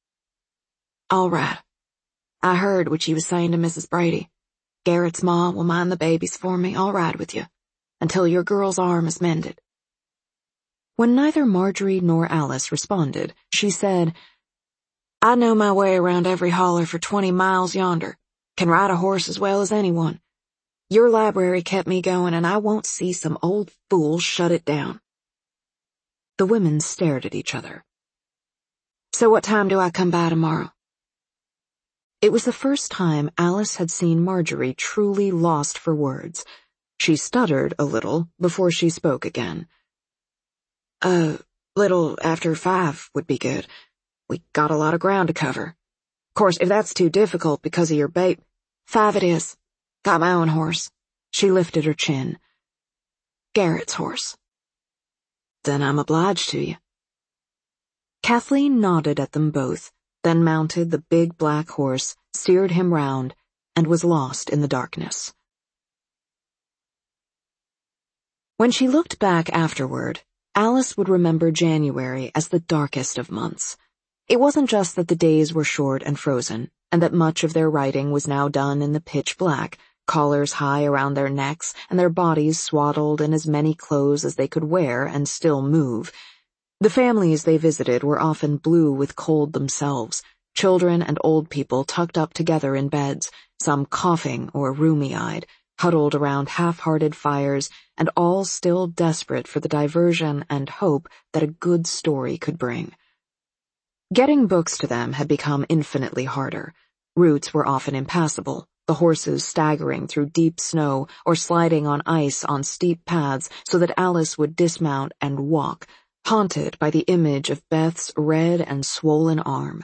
All right. I heard what you was saying to Missus Brady. Garrett's ma will mind the babies for me. I'll ride with you until your girl's arm is mended. When neither Marjorie nor Alice responded, she said, I know my way around every holler for twenty miles yonder. Can ride a horse as well as anyone. Your library kept me going, and I won't see some old fool shut it down. The women stared at each other. So what time do I come by tomorrow? It was the first time Alice had seen Marjorie truly lost for words. She stuttered a little before she spoke again. A little after five would be good. We got a lot of ground to cover. Of course, if that's too difficult because of your bait, five it is. Got my own horse. She lifted her chin. Garrett's horse. Then I'm obliged to you. Kathleen nodded at them both, then mounted the big black horse, steered him round, and was lost in the darkness. When she looked back afterward, Alice would remember January as the darkest of months. It wasn't just that the days were short and frozen, and that much of their writing was now done in the pitch black, collars high around their necks and their bodies swaddled in as many clothes as they could wear and still move. The families they visited were often blue with cold themselves, children and old people tucked up together in beds, some coughing or rheumy-eyed, huddled around half-hearted fires, and all still desperate for the diversion and hope that a good story could bring. Getting books to them had become infinitely harder. Routes were often impassable, the horses staggering through deep snow or sliding on ice on steep paths so that Alice would dismount and walk, haunted by the image of Beth's red and swollen arm.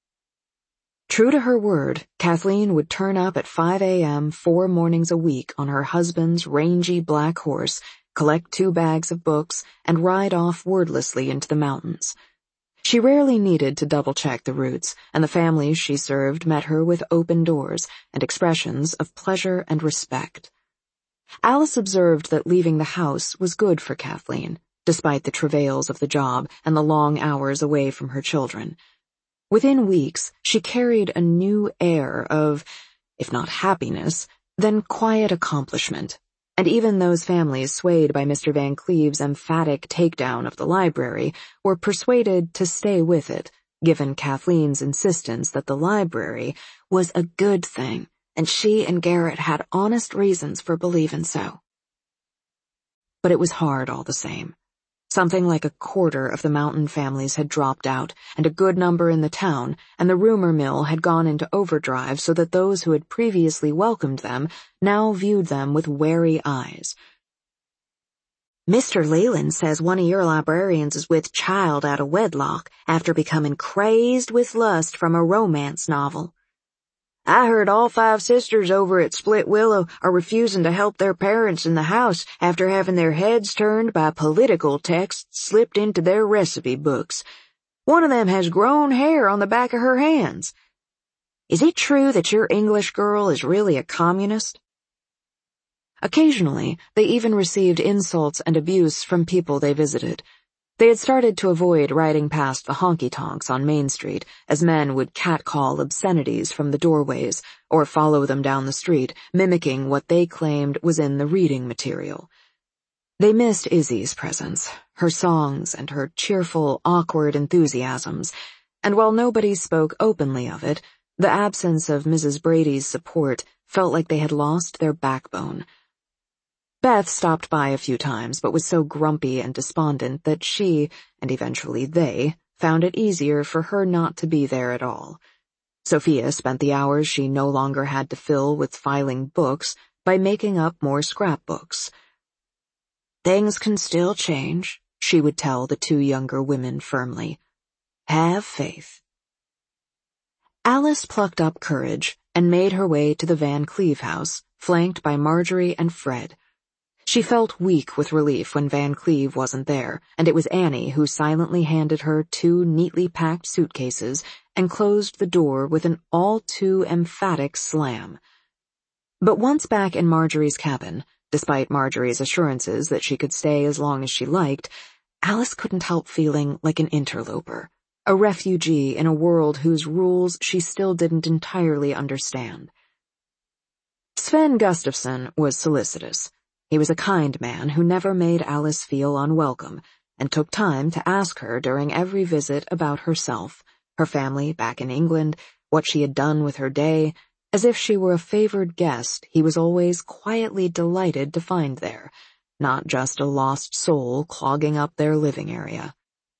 True to her word, Kathleen would turn up at five a.m. four mornings a week on her husband's rangy black horse, collect two bags of books, and ride off wordlessly into the mountains. She rarely needed to double-check the routes, and the families she served met her with open doors and expressions of pleasure and respect. Alice observed that leaving the house was good for Kathleen, despite the travails of the job and the long hours away from her children. Within weeks, she carried a new air of, if not happiness, then quiet accomplishment, and even those families swayed by Mister Van Cleve's emphatic takedown of the library were persuaded to stay with it, given Kathleen's insistence that the library was a good thing, and she and Garrett had honest reasons for believing so. But it was hard all the same. Something like a quarter of the mountain families had dropped out, and a good number in the town, and the rumor mill had gone into overdrive so that those who had previously welcomed them now viewed them with wary eyes. Mister Leland says one of your librarians is with child out of wedlock after becoming crazed with lust from a romance novel. I heard all five sisters over at Split Willow are refusing to help their parents in the house after having their heads turned by political texts slipped into their recipe books. One of them has grown hair on the back of her hands. Is it true that your English girl is really a communist? Occasionally, they even received insults and abuse from people they visited. They had started to avoid riding past the honky-tonks on Main Street, as men would catcall obscenities from the doorways or follow them down the street, mimicking what they claimed was in the reading material. They missed Izzy's presence, her songs and her cheerful, awkward enthusiasms, and while nobody spoke openly of it, the absence of Missus Brady's support felt like they had lost their backbone. Beth stopped by a few times, but was so grumpy and despondent that she, and eventually they, found it easier for her not to be there at all. Sophia spent the hours she no longer had to fill with filing books by making up more scrapbooks. "Things can still change," she would tell the two younger women firmly. "Have faith." Alice plucked up courage and made her way to the Van Cleve house, flanked by Marjorie and Fred. She felt weak with relief when Van Cleve wasn't there, and it was Annie who silently handed her two neatly packed suitcases and closed the door with an all-too-emphatic slam. But once back in Marjorie's cabin, despite Marjorie's assurances that she could stay as long as she liked, Alice couldn't help feeling like an interloper, a refugee in a world whose rules she still didn't entirely understand. Sven Gustafson was solicitous. He was a kind man who never made Alice feel unwelcome, and took time to ask her during every visit about herself, her family back in England, what she had done with her day, as if she were a favored guest he was always quietly delighted to find there, not just a lost soul clogging up their living area.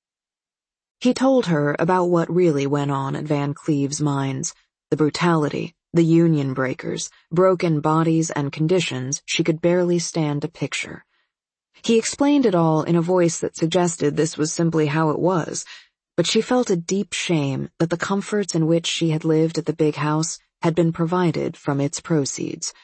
He told her about what really went on at Van Cleve's mines, the brutality, the union breakers, broken bodies and conditions she could barely stand to picture. He explained it all in a voice that suggested this was simply how it was, but she felt a deep shame that the comforts in which she had lived at the big house had been provided from its proceeds.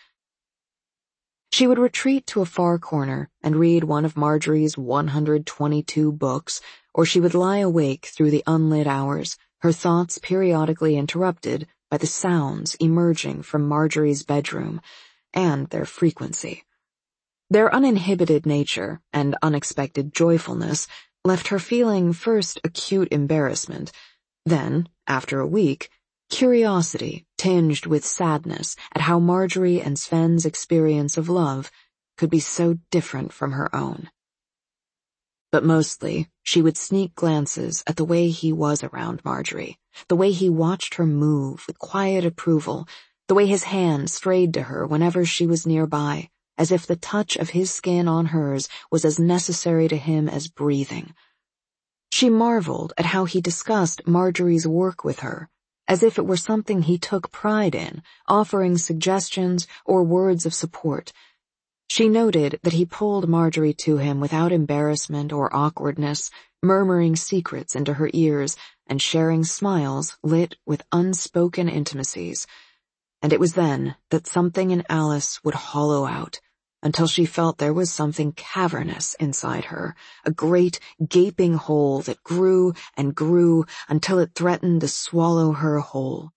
She would retreat to a far corner and read one of Marjorie's one hundred twenty-two books, or she would lie awake through the unlit hours, her thoughts periodically interrupted by the sounds emerging from Marjorie's bedroom, and their frequency. Their uninhibited nature and unexpected joyfulness left her feeling first acute embarrassment, then, after a week, curiosity tinged with sadness at how Marjorie and Sven's experience of love could be so different from her own. But mostly, she would sneak glances at the way he was around Marjorie, the way he watched her move with quiet approval, the way his hand strayed to her whenever she was nearby, as if the touch of his skin on hers was as necessary to him as breathing. She marveled at how he discussed Marjorie's work with her, as if it were something he took pride in, offering suggestions or words of support. She noted that he pulled Marjorie to him without embarrassment or awkwardness, murmuring secrets into her ears and sharing smiles lit with unspoken intimacies. And it was then that something in Alice would hollow out, until she felt there was something cavernous inside her, a great gaping hole that grew and grew until it threatened to swallow her whole.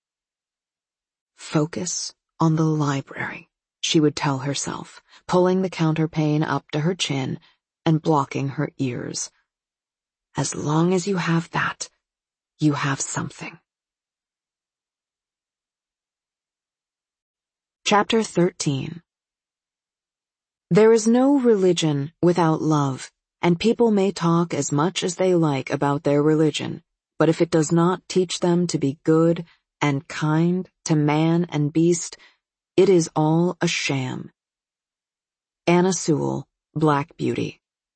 Focus on the library, she would tell herself, pulling the counterpane up to her chin and blocking her ears. As long as you have that, you have something. Chapter thirteen. There is no religion without love, and people may talk as much as they like about their religion, but if it does not teach them to be good and kind to man and beast, it is all a sham. Anna Sewell, Black Beauty.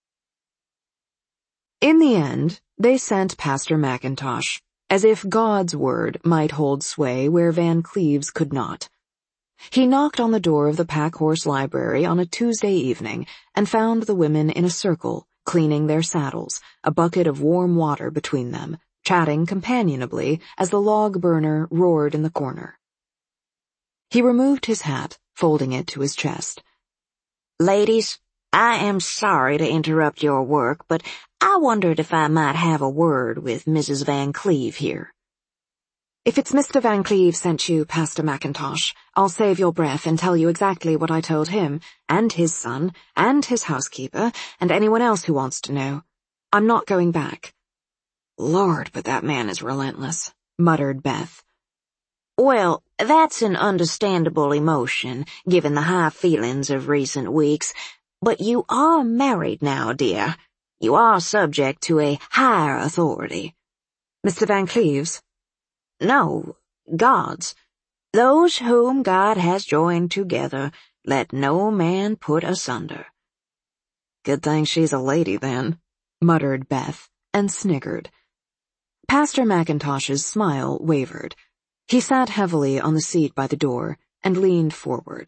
In the end, they sent Pastor McIntosh, as if God's word might hold sway where Van Cleve's could not. He knocked on the door of the Packhorse Library on a Tuesday evening and found the women in a circle, cleaning their saddles, a bucket of warm water between them, chatting companionably as the log burner roared in the corner. He removed his hat, folding it to his chest. "Ladies, I am sorry to interrupt your work, but I wondered if I might have a word with Missus Van Cleve here." "If it's Mister Van Cleve sent you, Pastor McIntosh, I'll save your breath and tell you exactly what I told him, and his son, and his housekeeper, and anyone else who wants to know. I'm not going back." "Lord, but that man is relentless," muttered Beth. "Well, that's an understandable emotion, given the high feelings of recent weeks. But you are married now, dear. You are subject to a higher authority." "Mister Van Cleve's?" "No, God's. Those whom God has joined together, let no man put asunder." "Good thing she's a lady, then," muttered Beth, and sniggered. Pastor McIntosh's smile wavered. He sat heavily on the seat by the door and leaned forward.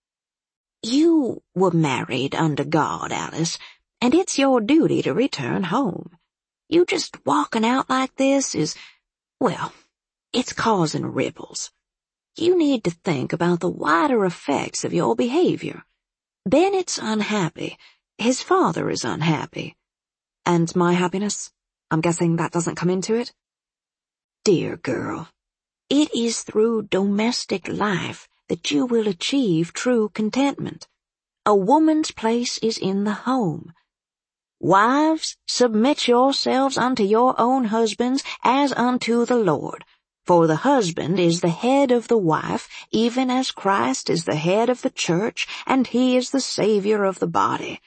"You were married under God, Alice, and it's your duty to return home. You just walking out like this is, well, it's causing ripples. You need to think about the wider effects of your behavior. Bennett's unhappy. His father is unhappy." "And my happiness? I'm guessing that doesn't come into it?" "Dear girl, it is through domestic life that you will achieve true contentment. A woman's place is in the home. Wives, submit yourselves unto your own husbands as unto the Lord. For the husband is the head of the wife, even as Christ is the head of the church, and he is the Savior of the body."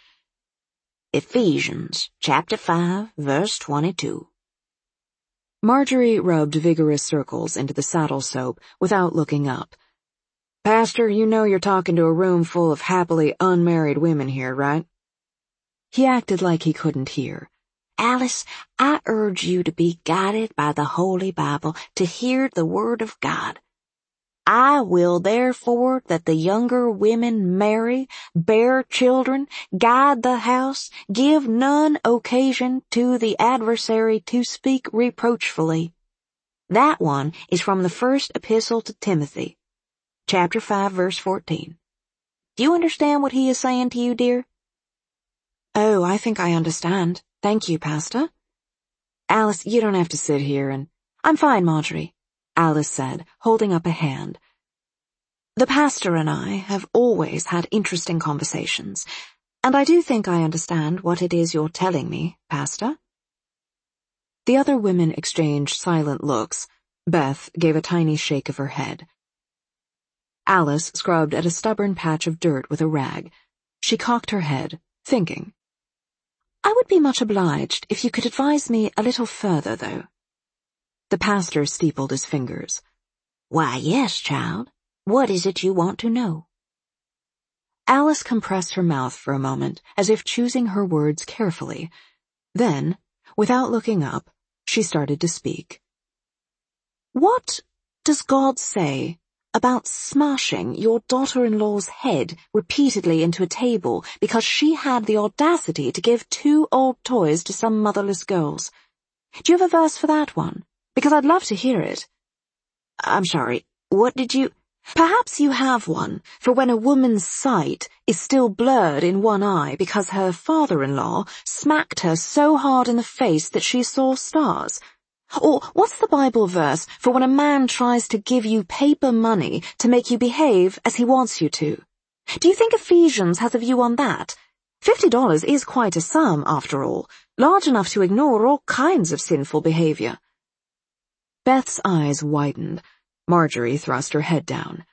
Ephesians chapter five, verse twenty-two. Marjorie rubbed vigorous circles into the saddle soap without looking up. "Pastor, you know you're talking to a room full of happily unmarried women here, right?" He acted like he couldn't hear. "Alice, I urge you to be guided by the Holy Bible to hear the Word of God. I will therefore that the younger women marry, bear children, guide the house, give none occasion to the adversary to speak reproachfully." That one is from the first epistle to Timothy, chapter five, verse fourteen. Do you understand what he is saying to you, dear? "Oh, I think I understand. Thank you, Pastor." "Alice, you don't have to sit here and—" "I'm fine, Marjorie," Alice said, holding up a hand. "The pastor and I have always had interesting conversations, and I do think I understand what it is you're telling me, Pastor." The other women exchanged silent looks. Beth gave a tiny shake of her head. Alice scrubbed at a stubborn patch of dirt with a rag. She cocked her head, thinking. "I would be much obliged if you could advise me a little further, though." The pastor steepled his fingers. "Why, yes, child. What is it you want to know?" Alice compressed her mouth for a moment, as if choosing her words carefully. Then, without looking up, she started to speak. "What does God say about smashing your daughter-in-law's head repeatedly into a table because she had the audacity to give two old toys to some motherless girls? Do you have a verse for that one? Because I'd love to hear it." "I'm sorry, what did you—" "Perhaps you have one for when a woman's sight is still blurred in one eye because her father-in-law smacked her so hard in the face that she saw stars. Or what's the Bible verse for when a man tries to give you paper money to make you behave as he wants you to? Do you think Ephesians has a view on that? Fifty dollars is quite a sum, after all, large enough to ignore all kinds of sinful behavior." Beth's eyes widened. Marjorie thrust her head down.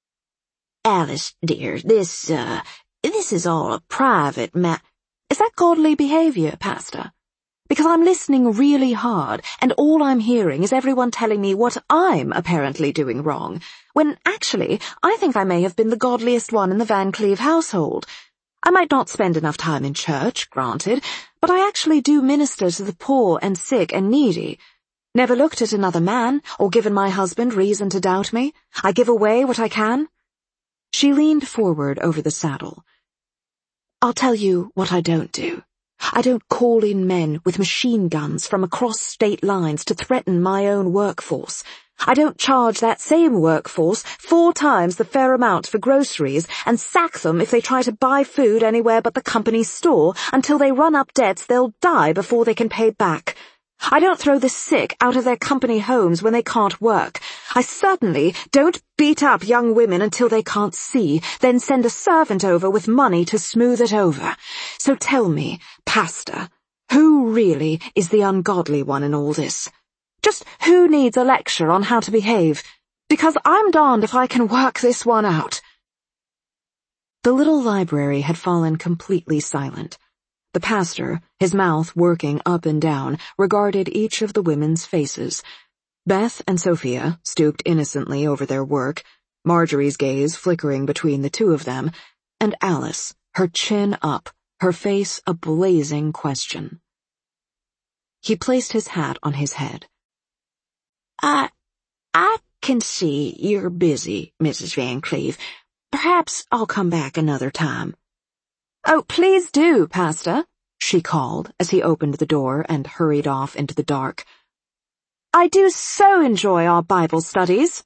"Alice, dear, this, uh, this is all a private ma— Is that godly behavior, Pastor? Because I'm listening really hard, and all I'm hearing is everyone telling me what I'm apparently doing wrong, when actually I think I may have been the godliest one in the Van Cleve household. I might not spend enough time in church, granted, but I actually do minister to the poor and sick and needy. Never looked at another man, or given my husband reason to doubt me. I give away what I can." She leaned forward over the saddle. "I'll tell you what I don't do. I don't call in men with machine guns from across state lines to threaten my own workforce. I don't charge that same workforce four times the fair amount for groceries and sack them if they try to buy food anywhere but the company store until they run up debts they'll die before they can pay back. I don't throw the sick out of their company homes when they can't work. I certainly don't beat up young women until they can't see, then send a servant over with money to smooth it over. So tell me, Pastor, Who really is the ungodly one in all this? Just who needs a lecture on how to behave? Because I'm darned if I can work this one out." The little library had fallen completely silent. The pastor, his mouth working up and down, regarded each of the women's faces. Beth and Sophia stooped innocently over their work, Marjorie's gaze flickering between the two of them, and Alice, her chin up, her face a blazing question. He placed his hat on his head. I, I can see you're busy, Missus Van Cleve. Perhaps I'll come back another time." "Oh, please do, Pastor," she called as he opened the door and hurried off into the dark. "I do so enjoy our Bible studies."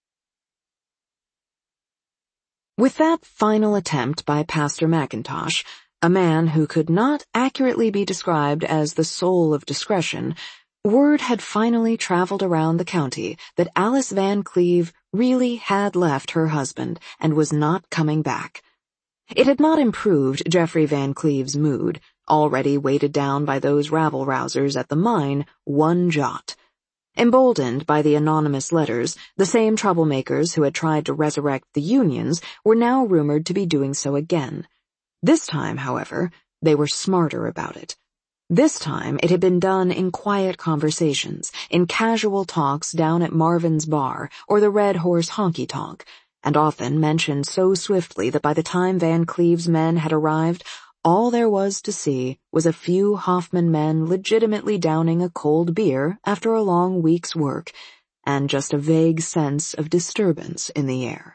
With that final attempt by Pastor McIntosh, a man who could not accurately be described as the soul of discretion, word had finally traveled around the county that Alice Van Cleve really had left her husband and was not coming back. It had not improved Geoffrey Van Cleve's mood, already weighted down by those rabble-rousers at the mine, one jot. Emboldened by the anonymous letters, the same troublemakers who had tried to resurrect the unions were now rumored to be doing so again. This time, however, they were smarter about it. This time it had been done in quiet conversations, in casual talks down at Marvin's Bar or the Red Horse Honky Tonk, and often mentioned so swiftly that by the time Van Cleve's men had arrived, all there was to see was a few Hoffman men legitimately downing a cold beer after a long week's work, and just a vague sense of disturbance in the air.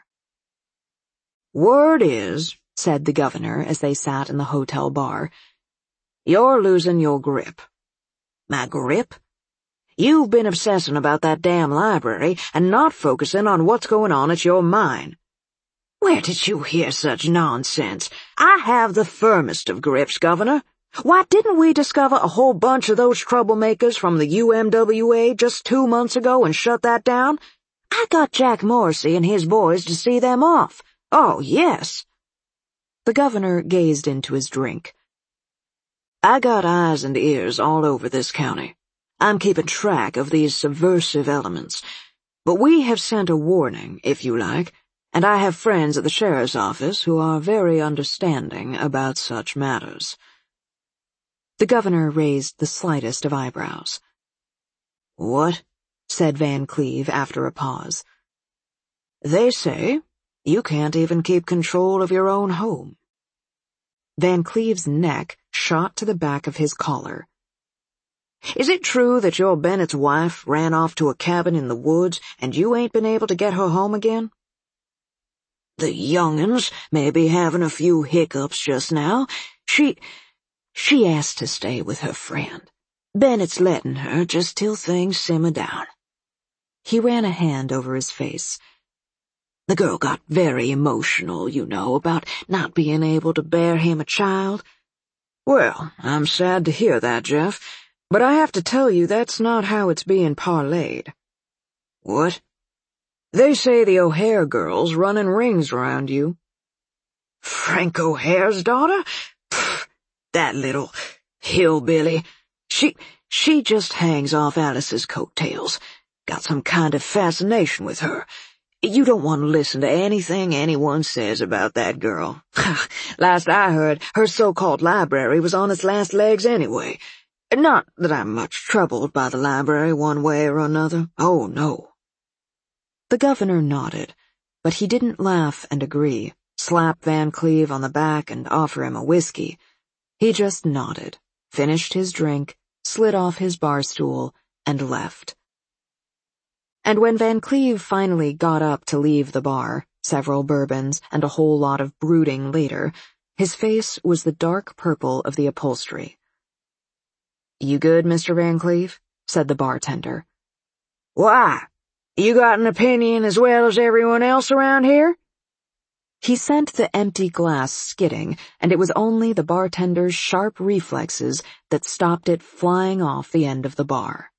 "Word is," said the governor as they sat in the hotel bar, "you're losing your grip." "My grip?" "You've been obsessing about that damn library and not focusing on what's going on at your mine." "Where did you hear such nonsense? "I have the firmest of grips, Governor. Why didn't we discover a whole bunch of those troublemakers from the U M W A just two months ago and shut that down? I got Jack Morrissey and his boys to see them off. Oh, yes." The governor gazed into his drink. "I got eyes and ears all over this county. I'm keeping track of these subversive elements. But we have sent a warning, if you like, and I have friends at the sheriff's office who are very understanding about such matters." The governor raised the slightest of eyebrows. "What?" said Van Cleve after a pause. "They say you can't even keep control of your own home." Van Cleve's neck shot to the back of his collar. "Is it true that your Bennett's wife ran off to a cabin in the woods and you ain't been able to get her home again?" "The young'uns may be having a few hiccups just now. She, she asked to stay with her friend. Bennett's letting her just till things simmer down." He ran a hand over his face. "The girl got very emotional, you know, about not being able to bear him a child." "Well, I'm sad to hear that, Jeff, but I have to tell you that's not how it's being parlayed." "What?" "They say the O'Hare girl's running rings around you." "Frank O'Hare's daughter? Pfft, that little hillbilly. She, she just hangs off Alice's coattails. Got some kind of fascination with her. You don't want to listen to anything anyone says about that girl. Last I heard, her so-called library was on its last legs anyway. Not that I'm much troubled by the library one way or another. Oh, no." The governor nodded, but he didn't laugh and agree, slap Van Cleve on the back and offer him a whiskey. He just nodded, finished his drink, slid off his bar stool, and left. And when Van Cleve finally got up to leave the bar, several bourbons and a whole lot of brooding later, his face was the dark purple of the upholstery. "You good, Mister Van Cleve?" said the bartender. "Why? You got an opinion as well as everyone else around here?" He sent the empty glass skidding, and it was only the bartender's sharp reflexes that stopped it flying off the end of the bar.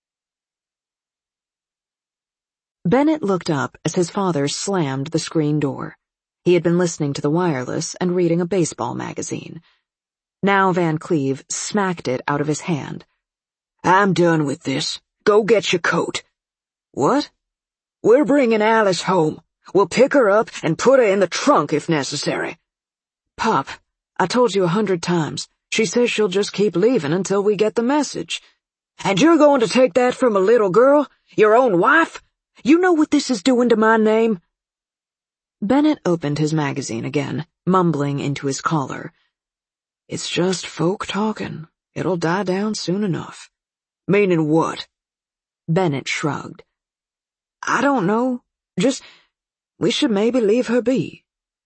Bennett looked up as his father slammed the screen door. He had been listening to the wireless and reading a baseball magazine. Now Van Cleve smacked it out of his hand. I'm done with this. Go get your coat. What? We're bringing Alice home. We'll pick her up and put her in the trunk if necessary. Pop, I told you a hundred times. She says she'll just keep leaving until we get the message. And you're going to take that from a little girl? Your own wife? You know what this is doing to my name? Bennett opened his magazine again, mumbling into his collar. It's just folk talking. It'll die down soon enough. Meaning what? Bennett shrugged. I don't know. Just, we should maybe leave her be.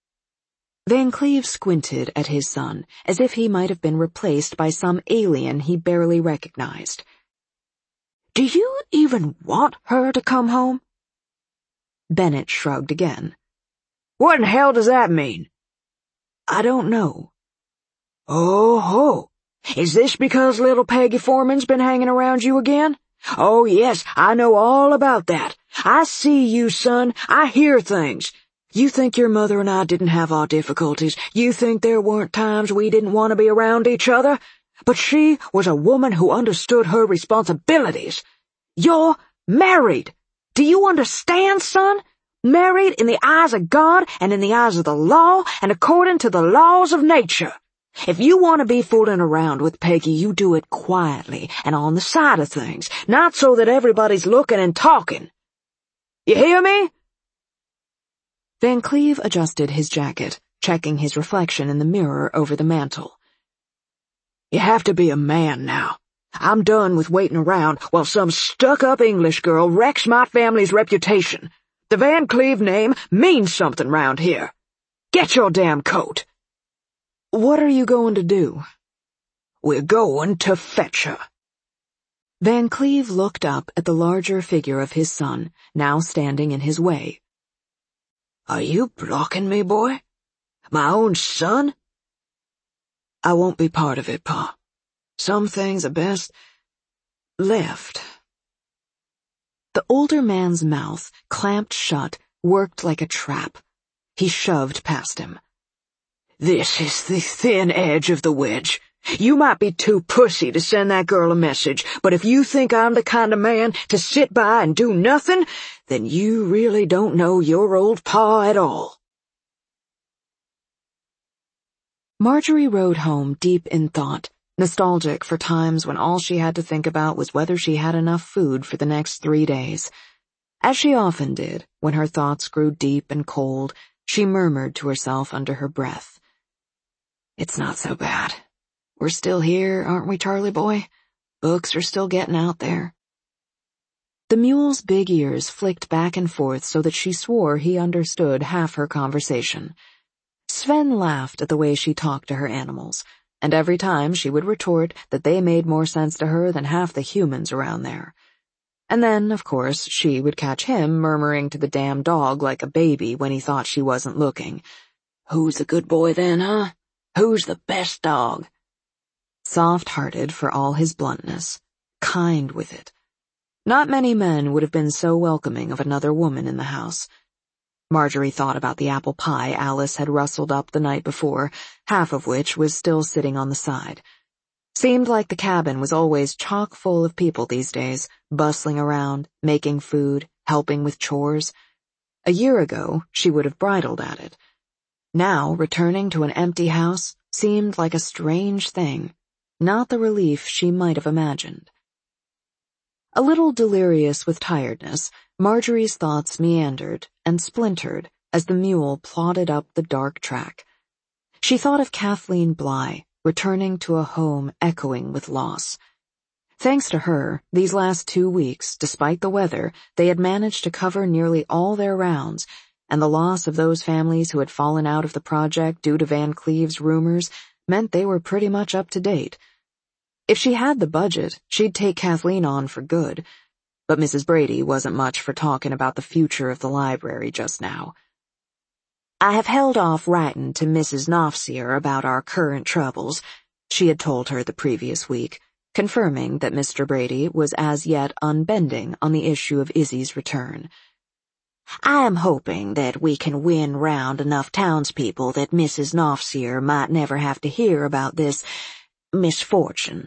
Van Cleve squinted at his son, as if he might have been replaced by some alien he barely recognized. Do you even want her to come home? Bennett shrugged again. What in hell does that mean? I don't know. Oh ho! Is this because little Peggy Foreman's been hanging around you again? Oh yes, I know all about that. I see you, son. I hear things. You think your mother and I didn't have our difficulties. You think there weren't times we didn't want to be around each other. But she was a woman who understood her responsibilities. You're married. Do you understand, son? Married in the eyes of God and in the eyes of the law and according to the laws of nature. If you want to be fooling around with Peggy, you do it quietly and on the side of things, not so that everybody's looking and talking. You hear me? Van Cleve adjusted his jacket, checking his reflection in the mirror over the mantel. You have to be a man now. I'm done with waiting around while some stuck-up English girl wrecks my family's reputation. The Van Cleve name means something round here. Get your damn coat. What are you going to do? We're going to fetch her. Van Cleve looked up at the larger figure of his son, now standing in his way. Are you blocking me, boy? My own son? I won't be part of it, Pa. Some things are best left. The older man's mouth, clamped shut, worked like a trap. He shoved past him. This is the thin edge of the wedge. You might be too pussy to send that girl a message, but if you think I'm the kind of man to sit by and do nothing, then you really don't know your old pa at all. Marjorie rode home deep in thought, nostalgic for times when all she had to think about was whether she had enough food for the next three days. As she often did, when her thoughts grew deep and cold, she murmured to herself under her breath. It's not so bad. We're still here, aren't we, Charlie boy? Books are still getting out there. The mule's big ears flicked back and forth so that she swore he understood half her conversation. Sven laughed at the way she talked to her animals, and every time she would retort that they made more sense to her than half the humans around there. And then, of course, she would catch him murmuring to the damn dog like a baby when he thought she wasn't looking. Who's the good boy then, huh? Who's the best dog? Soft-hearted for all his bluntness, kind with it. Not many men would have been so welcoming of another woman in the house. Marjorie thought about the apple pie Alice had rustled up the night before, half of which was still sitting on the side. Seemed like the cabin was always chock full of people these days, bustling around, making food, helping with chores. A year ago, she would have bridled at it. Now, returning to an empty house seemed like a strange thing, not the relief she might have imagined. A little delirious with tiredness, Marjorie's thoughts meandered and splintered as the mule plodded up the dark track. She thought of Kathleen Bly, returning to a home echoing with loss. Thanks to her, these last two weeks, despite the weather, they had managed to cover nearly all their rounds, and the loss of those families who had fallen out of the project due to Van Cleve's rumors meant they were pretty much up to date. If she had the budget, she'd take Kathleen on for good, but Missus Brady wasn't much for talking about the future of the library just now. I have held off writing to Missus Knopfseer about our current troubles, she had told her the previous week, confirming that Mister Brady was as yet unbending on the issue of Izzy's return. I am hoping that we can win round enough townspeople that Missus Knopfseer might never have to hear about this misfortune."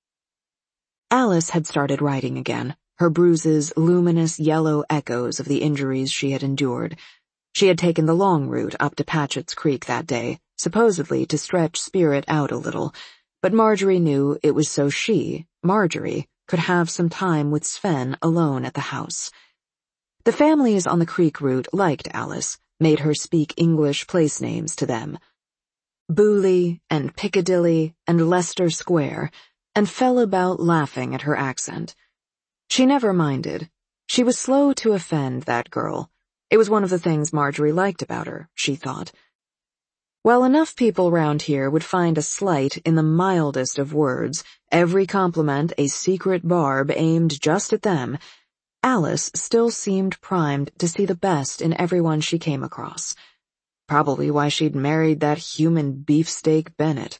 Alice had started writing again, her bruises luminous yellow echoes of the injuries she had endured. She had taken the long route up to Patchett's Creek that day, supposedly to stretch Spirit out a little, but Marjorie knew it was so she, Marjorie, could have some time with Sven alone at the house. The families on the creek route liked Alice, made her speak English place names to them. Booley and Piccadilly and Leicester Square, and fell about laughing at her accent. She never minded. She was slow to offend that girl. It was one of the things Marjorie liked about her, she thought. While enough people round here would find a slight in the mildest of words, every compliment a secret barb aimed just at them, Alice still seemed primed to see the best in everyone she came across. Probably why she'd married that human beefsteak Bennett.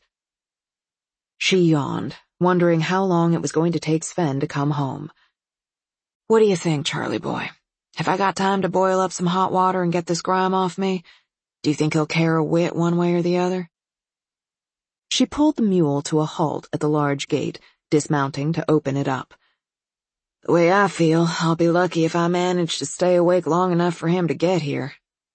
She yawned, wondering how long it was going to take Sven to come home. "What do you think, Charlie boy? Have I got time to boil up some hot water and get this grime off me? Do you think he'll care a whit one way or the other?" She pulled the mule to a halt at the large gate, dismounting to open it up. "The way I feel, I'll be lucky if I manage to stay awake long enough for him to get here."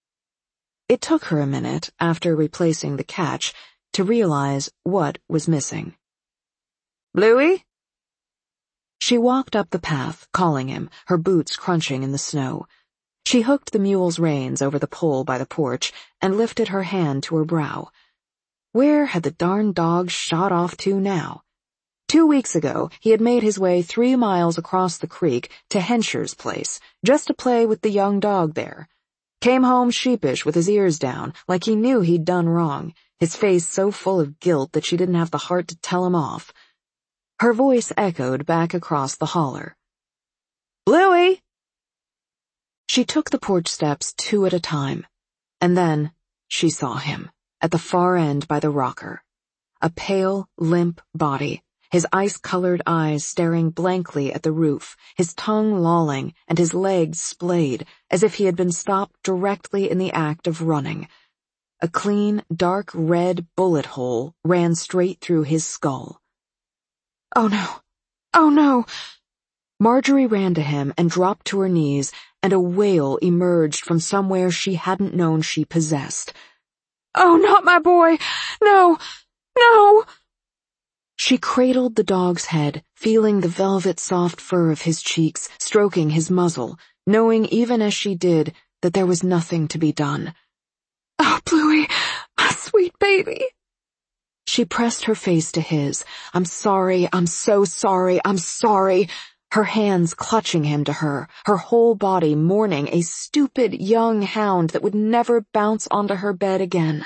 It took her a minute, after replacing the catch, to realize what was missing. "Bluey?" She walked up the path, calling him, her boots crunching in the snow. She hooked the mule's reins over the pole by the porch and lifted her hand to her brow. Where had the darn dog shot off to now? Two weeks ago, he had made his way three miles across the creek to Hensher's place, just to play with the young dog there. Came home sheepish with his ears down, like he knew he'd done wrong, his face so full of guilt that she didn't have the heart to tell him off. Her voice echoed back across the holler. "Bluey!" She took the porch steps two at a time, and then she saw him, at the far end by the rocker. A pale, limp body, his ice-colored eyes staring blankly at the roof, his tongue lolling and his legs splayed, as if he had been stopped directly in the act of running. A clean, dark red bullet hole ran straight through his skull. "Oh no! Oh no!" Marjorie ran to him and dropped to her knees, and a wail emerged from somewhere she hadn't known she possessed. "Oh, not my boy! No! No!" She cradled the dog's head, feeling the velvet soft fur of his cheeks, stroking his muzzle, knowing even as she did that there was nothing to be done. "Oh, Bluey, my sweet baby." She pressed her face to his. "I'm sorry, I'm so sorry, I'm sorry." Her hands clutching him to her, her whole body mourning a stupid young hound that would never bounce onto her bed again.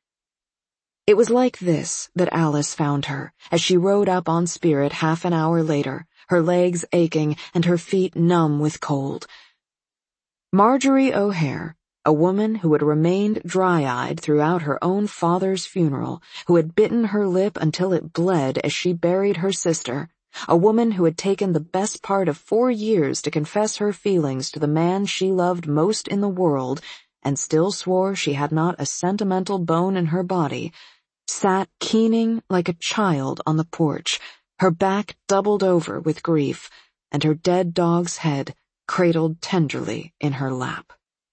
It was like this that Alice found her, as she rode up on Spirit half an hour later, her legs aching and her feet numb with cold. Marjorie O'Hare, a woman who had remained dry-eyed throughout her own father's funeral, who had bitten her lip until it bled as she buried her sister, a woman who had taken the best part of four years to confess her feelings to the man she loved most in the world, and still swore she had not a sentimental bone in her body, sat keening like a child on the porch, her back doubled over with grief, and her dead dog's head cradled tenderly in her lap.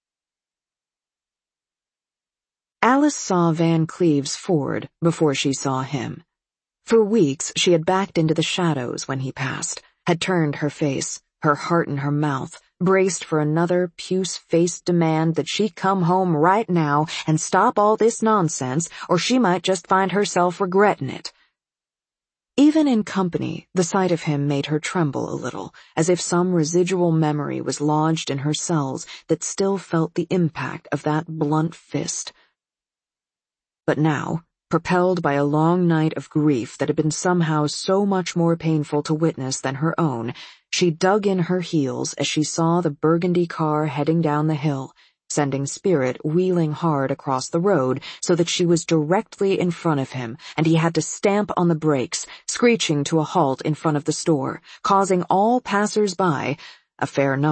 Alice saw Van Cleve's Ford before she saw him. For weeks she had backed into the shadows when he passed, had turned her face, her heart in her mouth, braced for another puce-faced demand that she come home right now and stop all this nonsense, or she might just find herself regretting it. Even in company, the sight of him made her tremble a little, as if some residual memory was lodged in her cells that still felt the impact of that blunt fist. But now, propelled by a long night of grief that had been somehow so much more painful to witness than her own, she dug in her heels as she saw the burgundy car heading down the hill, sending Spirit wheeling hard across the road so that she was directly in front of him, and he had to stamp on the brakes, screeching to a halt in front of the store, causing all passers-by, a fair number